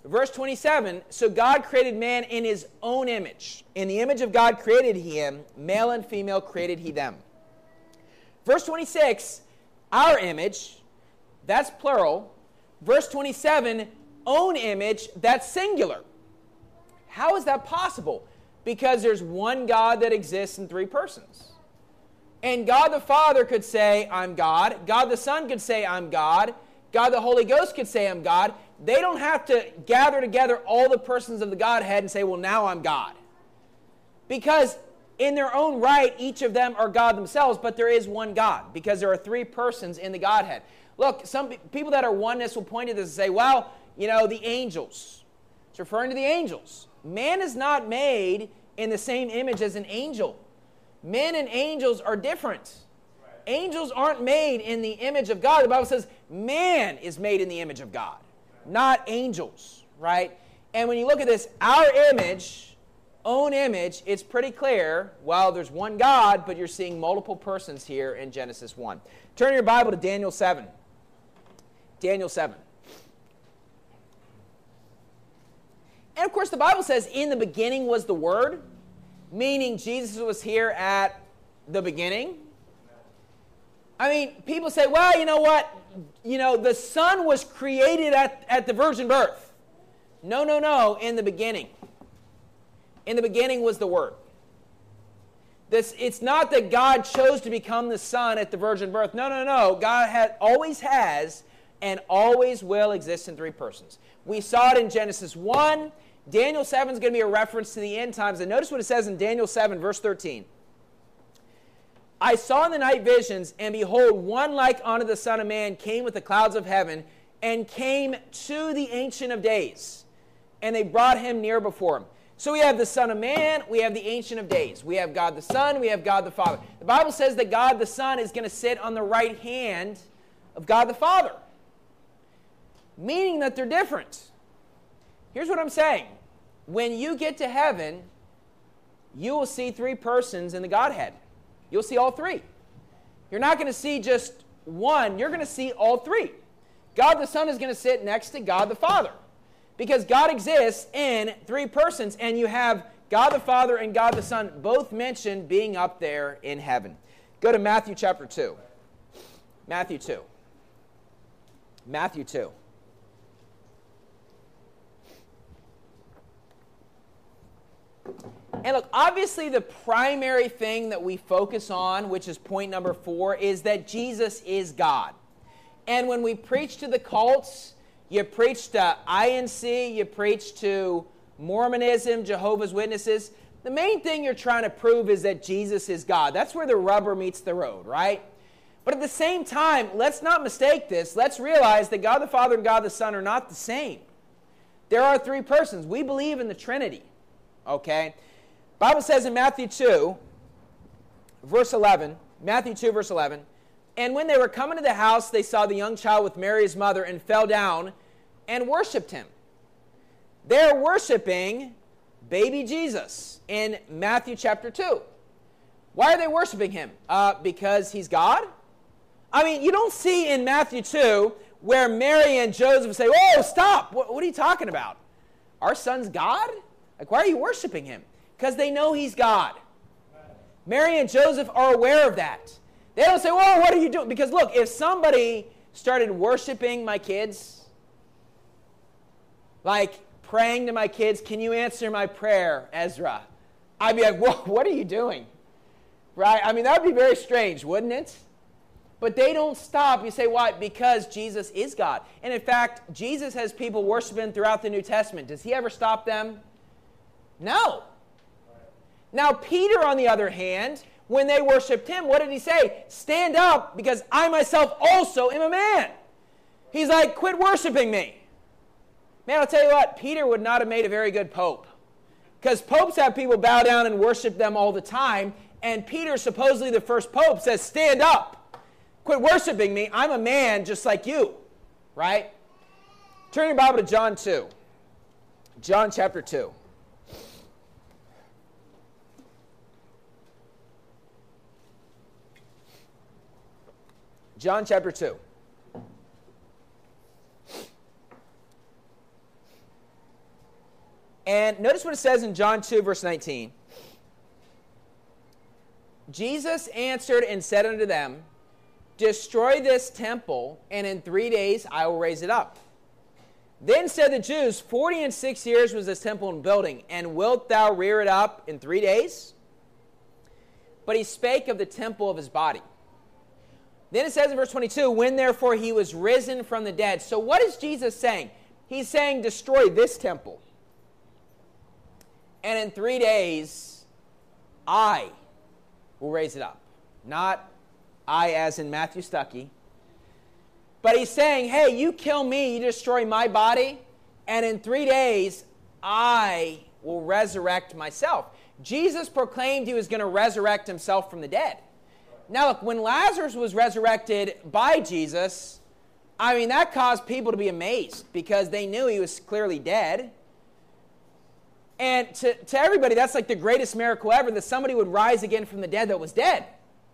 Verse 27, so God created man in his own image. In the image of God created he him, male and female created he them. Verse 26, our image, that's plural. Verse 27, own image, that's singular. How is that possible? Because there's one God that exists in three persons. And God the Father could say, I'm God. God the Son could say, I'm God. God the Holy Ghost could say, I'm God. They don't have to gather together all the persons of the Godhead and say, well, now I'm God. Because in their own right, each of them are God themselves, but there is one God, because there are three persons in the Godhead. Look, some people that are oneness will point to this and say, well, the angels. It's referring to the angels. Man is not made in the same image as an angel. Men and angels are different. Angels aren't made in the image of God. The Bible says man is made in the image of God, not angels, right? And when you look at this, our image, own image, it's pretty clear. Well, there's one God, but you're seeing multiple persons here in Genesis 1. Turn your Bible to Daniel 7. Daniel 7. And of course, the Bible says, in the beginning was the Word, meaning Jesus was here at the beginning. I mean, people say, well, you know what? The Son was created at the virgin birth. No. In the beginning. In the beginning was the Word. It's not that God chose to become the Son at the virgin birth. No. God always has and always will exist in three persons. We saw it in Genesis 1. Daniel 7 is going to be a reference to the end times. And notice what it says in Daniel 7, verse 13. I saw in the night visions, and behold, one like unto the Son of Man came with the clouds of heaven, and came to the Ancient of Days. And they brought him near before him. So we have the Son of Man, we have the Ancient of Days. We have God the Son, we have God the Father. The Bible says that God the Son is going to sit on the right hand of God the Father. Meaning that they're different. Here's what I'm saying. When you get to heaven, you will see three persons in the Godhead. You'll see all three. You're not going to see just one. You're going to see all three. God the Son is going to sit next to God the Father. Because God exists in three persons, and you have God the Father and God the Son both mentioned being up there in heaven. Go to Matthew chapter 2. Matthew 2. Matthew 2. And look, obviously the primary thing that we focus on, which is point number 4, is that Jesus is God. And when we preach to the cults, you preach to INC, you preach to Mormonism, Jehovah's Witnesses, the main thing you're trying to prove is that Jesus is God. That's where the rubber meets the road, right? But at the same time, let's not mistake this. Let's realize that God the Father and God the Son are not the same. There are three persons. We believe in the Trinity, okay? Bible says in Matthew 2, verse 11, Matthew 2, verse 11, and when they were coming to the house, they saw the young child with Mary his mother and fell down and worshipped him. They're worshiping baby Jesus in Matthew chapter 2. Why are they worshiping him? Because he's God? I mean, you don't see in Matthew 2 where Mary and Joseph say, "Whoa, stop! What are you talking about? Our son's God? Like, why are you worshiping him?" Because they know he's God. Mary and Joseph are aware of that. They don't say, "Whoa, what are you doing?" Because look, if somebody started worshiping my kids, like praying to my kids, "Can you answer my prayer, Ezra?" I'd be like, "Whoa, what are you doing?" Right? I mean, that would be very strange, wouldn't it? But they don't stop. You say, why? Because Jesus is God. And in fact, Jesus has people worshiping throughout the New Testament. Does he ever stop them? No. Now, Peter, on the other hand, when they worshiped him, what did he say? "Stand up, because I myself also am a man." He's like, "Quit worshiping me." Man, I'll tell you what, Peter would not have made a very good pope. Because popes have people bow down and worship them all the time. And Peter, supposedly the first pope, says, "Stand up. Quit worshiping me. I'm a man just like you." Right? Turn your Bible to John 2. John chapter 2. John chapter 2. And notice what it says in John 2, verse 19. Jesus answered and said unto them, destroy this temple, and in 3 days I will raise it up. Then said the Jews, 46 years was this temple in building, and wilt thou rear it up in 3 days? But he spake of the temple of his body. Then it says in verse 22, when therefore he was risen from the dead. So what is Jesus saying? He's saying, destroy this temple. And in 3 days, I will raise it up. Not I as in Matthew Stuckey. But he's saying, hey, you kill me, you destroy my body, and in 3 days, I will resurrect myself. Jesus proclaimed he was going to resurrect himself from the dead. Now, look, when Lazarus was resurrected by Jesus, I mean, that caused people to be amazed because they knew he was clearly dead. And to everybody, that's like the greatest miracle ever, that somebody would rise again from the dead that was dead.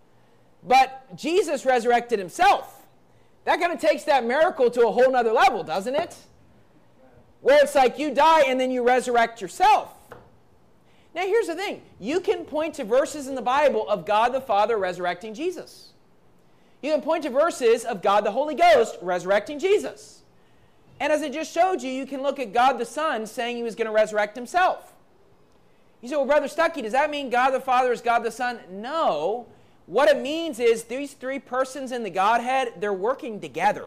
But Jesus resurrected himself. That kind of takes that miracle to a whole nother level, doesn't it? Where it's like you die and then you resurrect yourself. Now here's the thing. You can point to verses in the Bible of God the Father resurrecting Jesus. You can point to verses of God the Holy Ghost resurrecting Jesus. And as I just showed you, you can look at God the Son saying he was going to resurrect himself. You say, well, Brother Stuckey, does that mean God the Father is God the Son? No. What it means is these three persons in the Godhead, they're working together.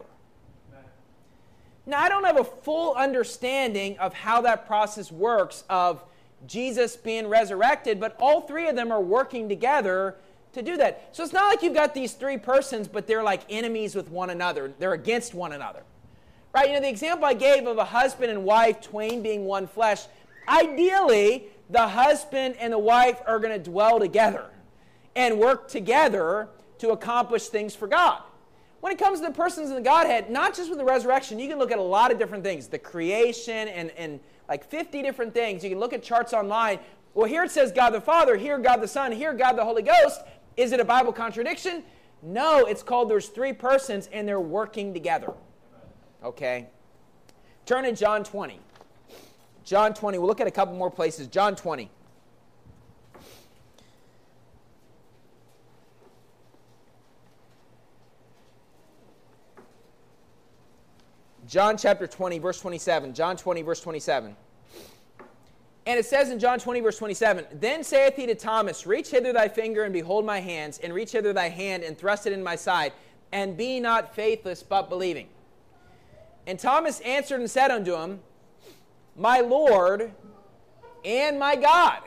Now, I don't have a full understanding of how that process works of Jesus being resurrected, but all three of them are working together to do that. So it's not like you've got these three persons, but they're like enemies with one another. They're against one another. Right? You know, the example I gave of a husband and wife, twain being one flesh, ideally, the husband and the wife are going to dwell together and work together to accomplish things for God. When it comes to the persons in the Godhead, not just with the resurrection, you can look at a lot of different things. The creation and like 50 different things. You can look at charts online. Well, here it says God the Father, here God the Son, here God the Holy Ghost. Is it a Bible contradiction? No, it's called there's three persons and they're working together. Okay. Turn to John 20. John 20. We'll look at a couple more places. John 20. John chapter 20, verse 27. John 20, verse 27. And it says in John 20, verse 27, Then saith he to Thomas, Reach hither thy finger, and behold my hands, and reach hither thy hand, and thrust it in my side, and be not faithless, but believing. And Thomas answered and said unto him, My Lord and my God.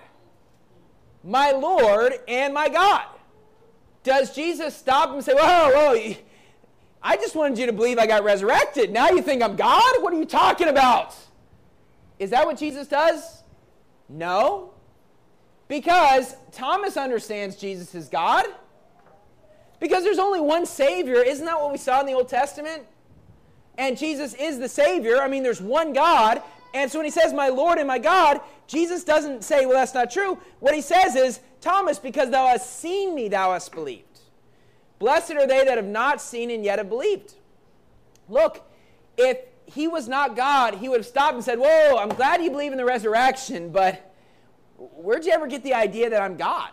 My Lord and my God. Does Jesus stop and say, Whoa, I just wanted you to believe I got resurrected. Now you think I'm God? What are you talking about? Is that what Jesus does? No. Because Thomas understands Jesus is God. Because there's only one Savior. Isn't that what we saw in the Old Testament? And Jesus is the Savior. I mean, there's one God. And so when he says, my Lord and my God, Jesus doesn't say, well, that's not true. What he says is, Thomas, because thou hast seen me, thou hast believed. Blessed are they that have not seen and yet have believed. Look, if he was not God, he would have stopped and said, whoa, I'm glad you believe in the resurrection, but where'd you ever get the idea that I'm God?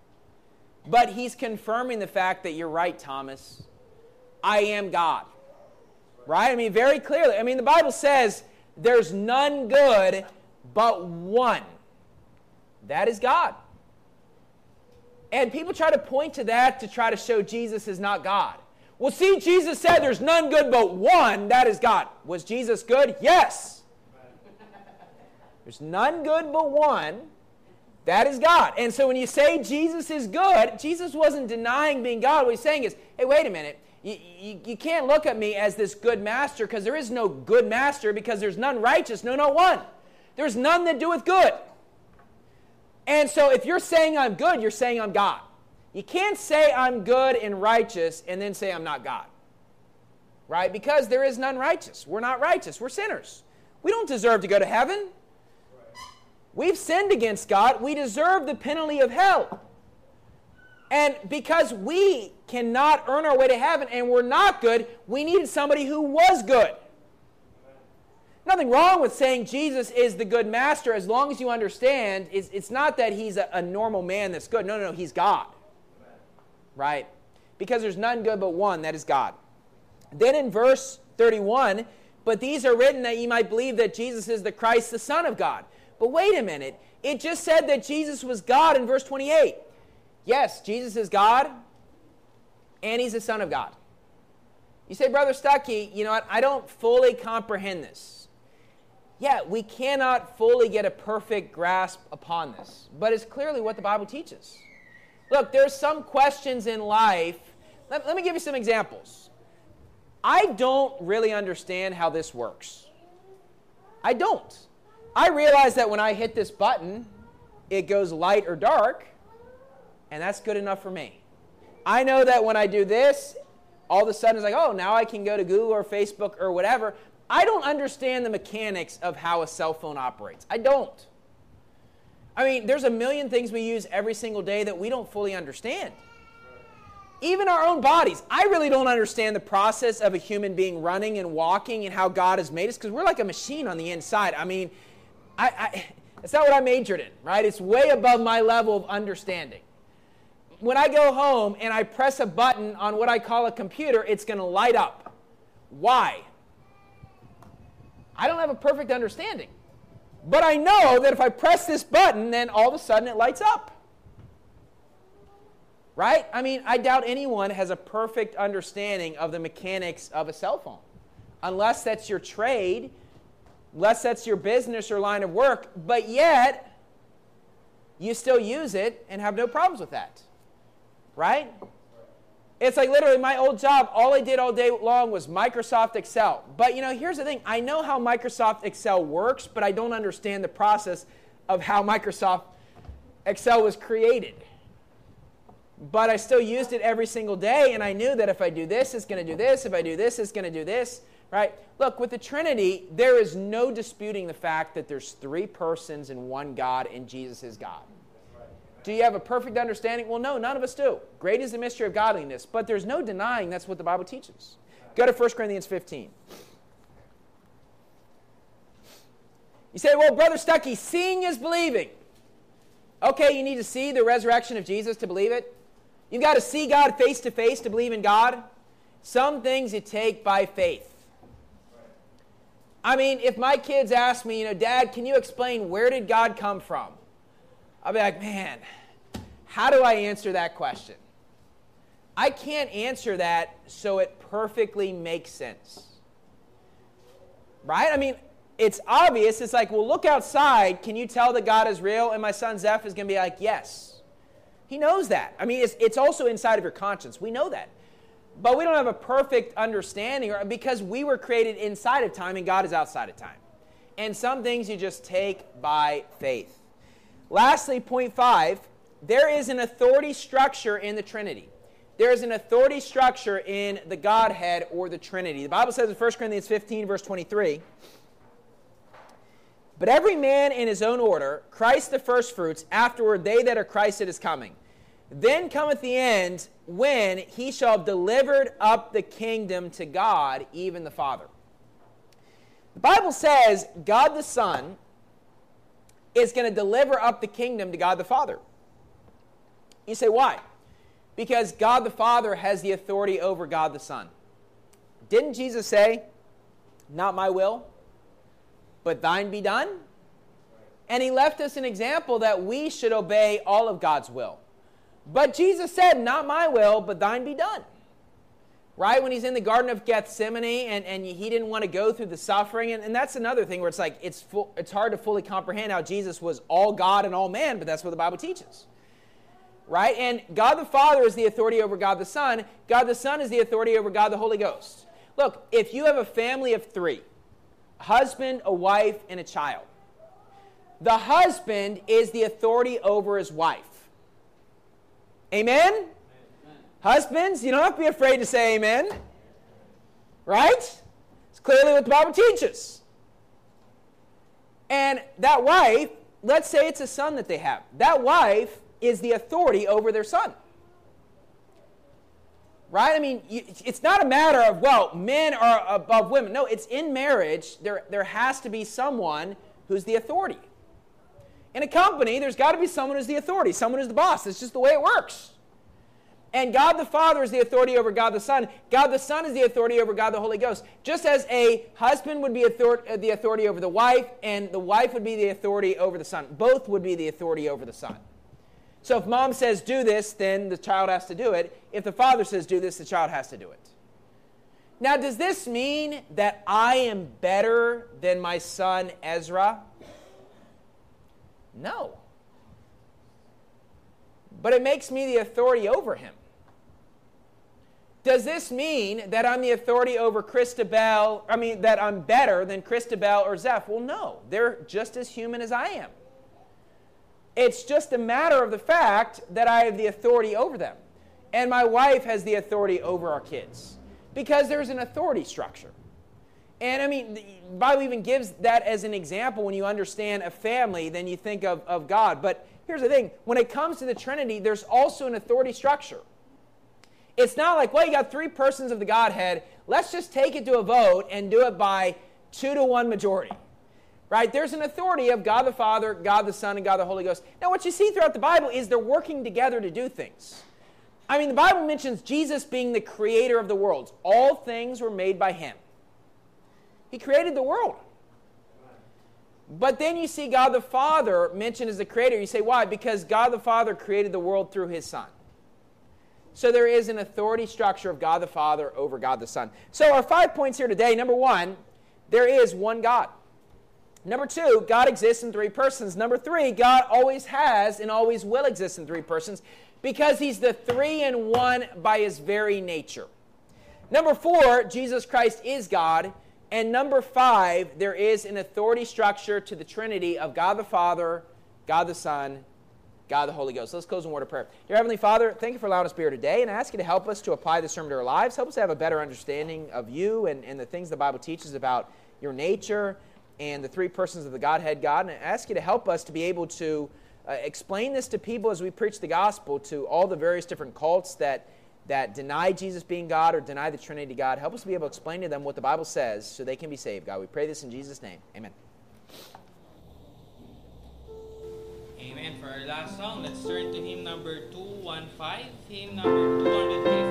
But he's confirming the fact that you're right, Thomas. I am God. Right? I mean, very clearly. I mean, the Bible says there's none good but one. That is God. And people try to point to that to try to show Jesus is not God. Well, see, Jesus said there's none good but one. That is God. Was Jesus good? Yes. There's none good but one. That is God. And so when you say Jesus is good, Jesus wasn't denying being God. What he's saying is, hey, wait a minute. You can't look at me as this good master because there is no good master because there's none righteous, no, not one. There's none that doeth good. And so if you're saying I'm good, you're saying I'm God. You can't say I'm good and righteous and then say I'm not God. Right? Because there is none righteous. We're not righteous. We're sinners. We don't deserve to go to heaven. We've sinned against God. We deserve the penalty of hell. And because we cannot earn our way to heaven and we're not good, we needed somebody who was good. Nothing wrong with saying Jesus is the good master as long as you understand it's not that he's a normal man that's good. No, he's God. Right? Because there's none good but one, that is God. Then in verse 31, but these are written that ye might believe that Jesus is the Christ, the Son of God. But wait a minute. It just said that Jesus was God in verse 28. Yes, Jesus is God, and he's the Son of God. You say, Brother Stuckey, you know what? I don't fully comprehend this. Yeah, we cannot fully get a perfect grasp upon this, but it's clearly what the Bible teaches. Look, there's some questions in life. Let me give you some examples. I don't really understand how this works. I don't. I realize that when I hit this button, it goes light or dark, and that's good enough for me. I know that when I do this, all of a sudden it's like, oh, now I can go to Google or Facebook or whatever. I don't understand the mechanics of how a cell phone operates. I don't. I mean, there's a million things we use every single day that we don't fully understand. Even our own bodies. I really don't understand the process of a human being running and walking and how God has made us, because we're like a machine on the inside. I mean, it's not what I majored in, right? It's way above my level of understanding. When I go home and I press a button on what I call a computer, it's going to light up. Why? I don't have a perfect understanding. But I know that if I press this button, then all of a sudden it lights up. Right? I mean, I doubt anyone has a perfect understanding of the mechanics of a cell phone. Unless that's your trade, unless that's your business or line of work, but yet you still use it and have no problems with that. Right? It's like literally my old job, all I did all day long was Microsoft Excel. But here's the thing. I know how Microsoft Excel works, but I don't understand the process of how Microsoft Excel was created. But I still used it every single day, and I knew that if I do this, it's going to do this. If I do this, it's going to do this. Right? Look, with the Trinity, there is no disputing the fact that there's three persons and one God, and Jesus is God. Do you have a perfect understanding? Well, no, none of us do. Great is the mystery of godliness, but there's no denying that's what the Bible teaches. Go to 1 Corinthians 15. You say, well, Brother Stuckey, seeing is believing. Okay, you need to see the resurrection of Jesus to believe it. You've got to see God face to face to believe in God. Some things you take by faith. I mean, if my kids ask me, Dad, can you explain where did God come from? I'll be like, man, how do I answer that question? I can't answer that so it perfectly makes sense. Right? I mean, it's obvious. It's like, well, look outside. Can you tell that God is real? And my son Zeph is going to be like, yes. He knows that. I mean, it's also inside of your conscience. We know that. But we don't have a perfect understanding because we were created inside of time and God is outside of time. And some things you just take by faith. Lastly, point 5, there is an authority structure in the Trinity. There is an authority structure in the Godhead or the Trinity. The Bible says in 1 Corinthians 15, verse 23, but every man in his own order, Christ the firstfruits, afterward they that are Christ at his coming. Then cometh the end, when he shall have delivered up the kingdom to God, even the Father. The Bible says God the Son is going to deliver up the kingdom to God the Father. You say, why? Because God the Father has the authority over God the Son. Didn't Jesus say, not my will, but thine be done? And he left us an example that we should obey all of God's will. But Jesus said, not my will, but thine be done. Right? When he's in the Garden of Gethsemane and he didn't want to go through the suffering. And that's another thing where it's like it's hard to fully comprehend how Jesus was all God and all man, but that's what the Bible teaches. Right? And God the Father is the authority over God the Son. God the Son is the authority over God the Holy Ghost. Look, if you have a family of 3, a husband, a wife, and a child, the husband is the authority over his wife. Amen? Husbands, you don't have to be afraid to say amen. Right? It's clearly what the Bible teaches. And that wife, let's say it's a son that they have. That wife is the authority over their son. Right? I mean, it's not a matter of, well, men are above women. No, it's in marriage, there has to be someone who's the authority. In a company, there's got to be someone who's the authority, someone who's the boss. That's just the way it works. And God the Father is the authority over God the Son. God the Son is the authority over God the Holy Ghost. Just as a husband would be the authority over the wife, and the wife would be the authority over the son. Both would be the authority over the son. So if mom says do this, then the child has to do it. If the father says do this, the child has to do it. Now, does this mean that I am better than my son Ezra? No. But it makes me the authority over him. Does this mean that I'm the authority over Christabel? I mean, that I'm better than Christabel or Zeph? Well, no. They're just as human as I am. It's just a matter of the fact that I have the authority over them. And my wife has the authority over our kids. Because there's an authority structure. And I mean, the Bible even gives that as an example. When you understand a family, then you think of God. But here's the thing. When it comes to the Trinity, there's also an authority structure. It's not like, well, you got three persons of the Godhead. Let's just take it to a vote and do it by 2-to-1 majority. Right? There's an authority of God the Father, God the Son, and God the Holy Ghost. Now, what you see throughout the Bible is they're working together to do things. I mean, the Bible mentions Jesus being the creator of the world. All things were made by him. He created the world. But then you see God the Father mentioned as the creator. You say, why? Because God the Father created the world through his Son. So there is an authority structure of God the Father over God the Son. So our 5 points here today. Number 1, there is one God. Number 2, God exists in 3 persons. Number 3, God always has and always will exist in 3 persons because he's the 3-in-1 by his very nature. Number 4, Jesus Christ is God. And number 5, there is an authority structure to the Trinity of God the Father, God the Son, God the Holy Ghost. Let's close in a word of prayer. Dear Heavenly Father, thank you for allowing us to be here today, and I ask you to help us to apply this sermon to our lives. Help us to have a better understanding of you and the things the Bible teaches about your nature and the 3 persons of the Godhead God. And I ask you to help us to be able to explain this to people as we preach the gospel to all the various different cults that deny Jesus being God or deny the Trinity God. Help us to be able to explain to them what the Bible says so they can be saved, God. We pray this in Jesus' name. Amen. Amen. For our last song, let's turn to hymn number 215, hymn number 215.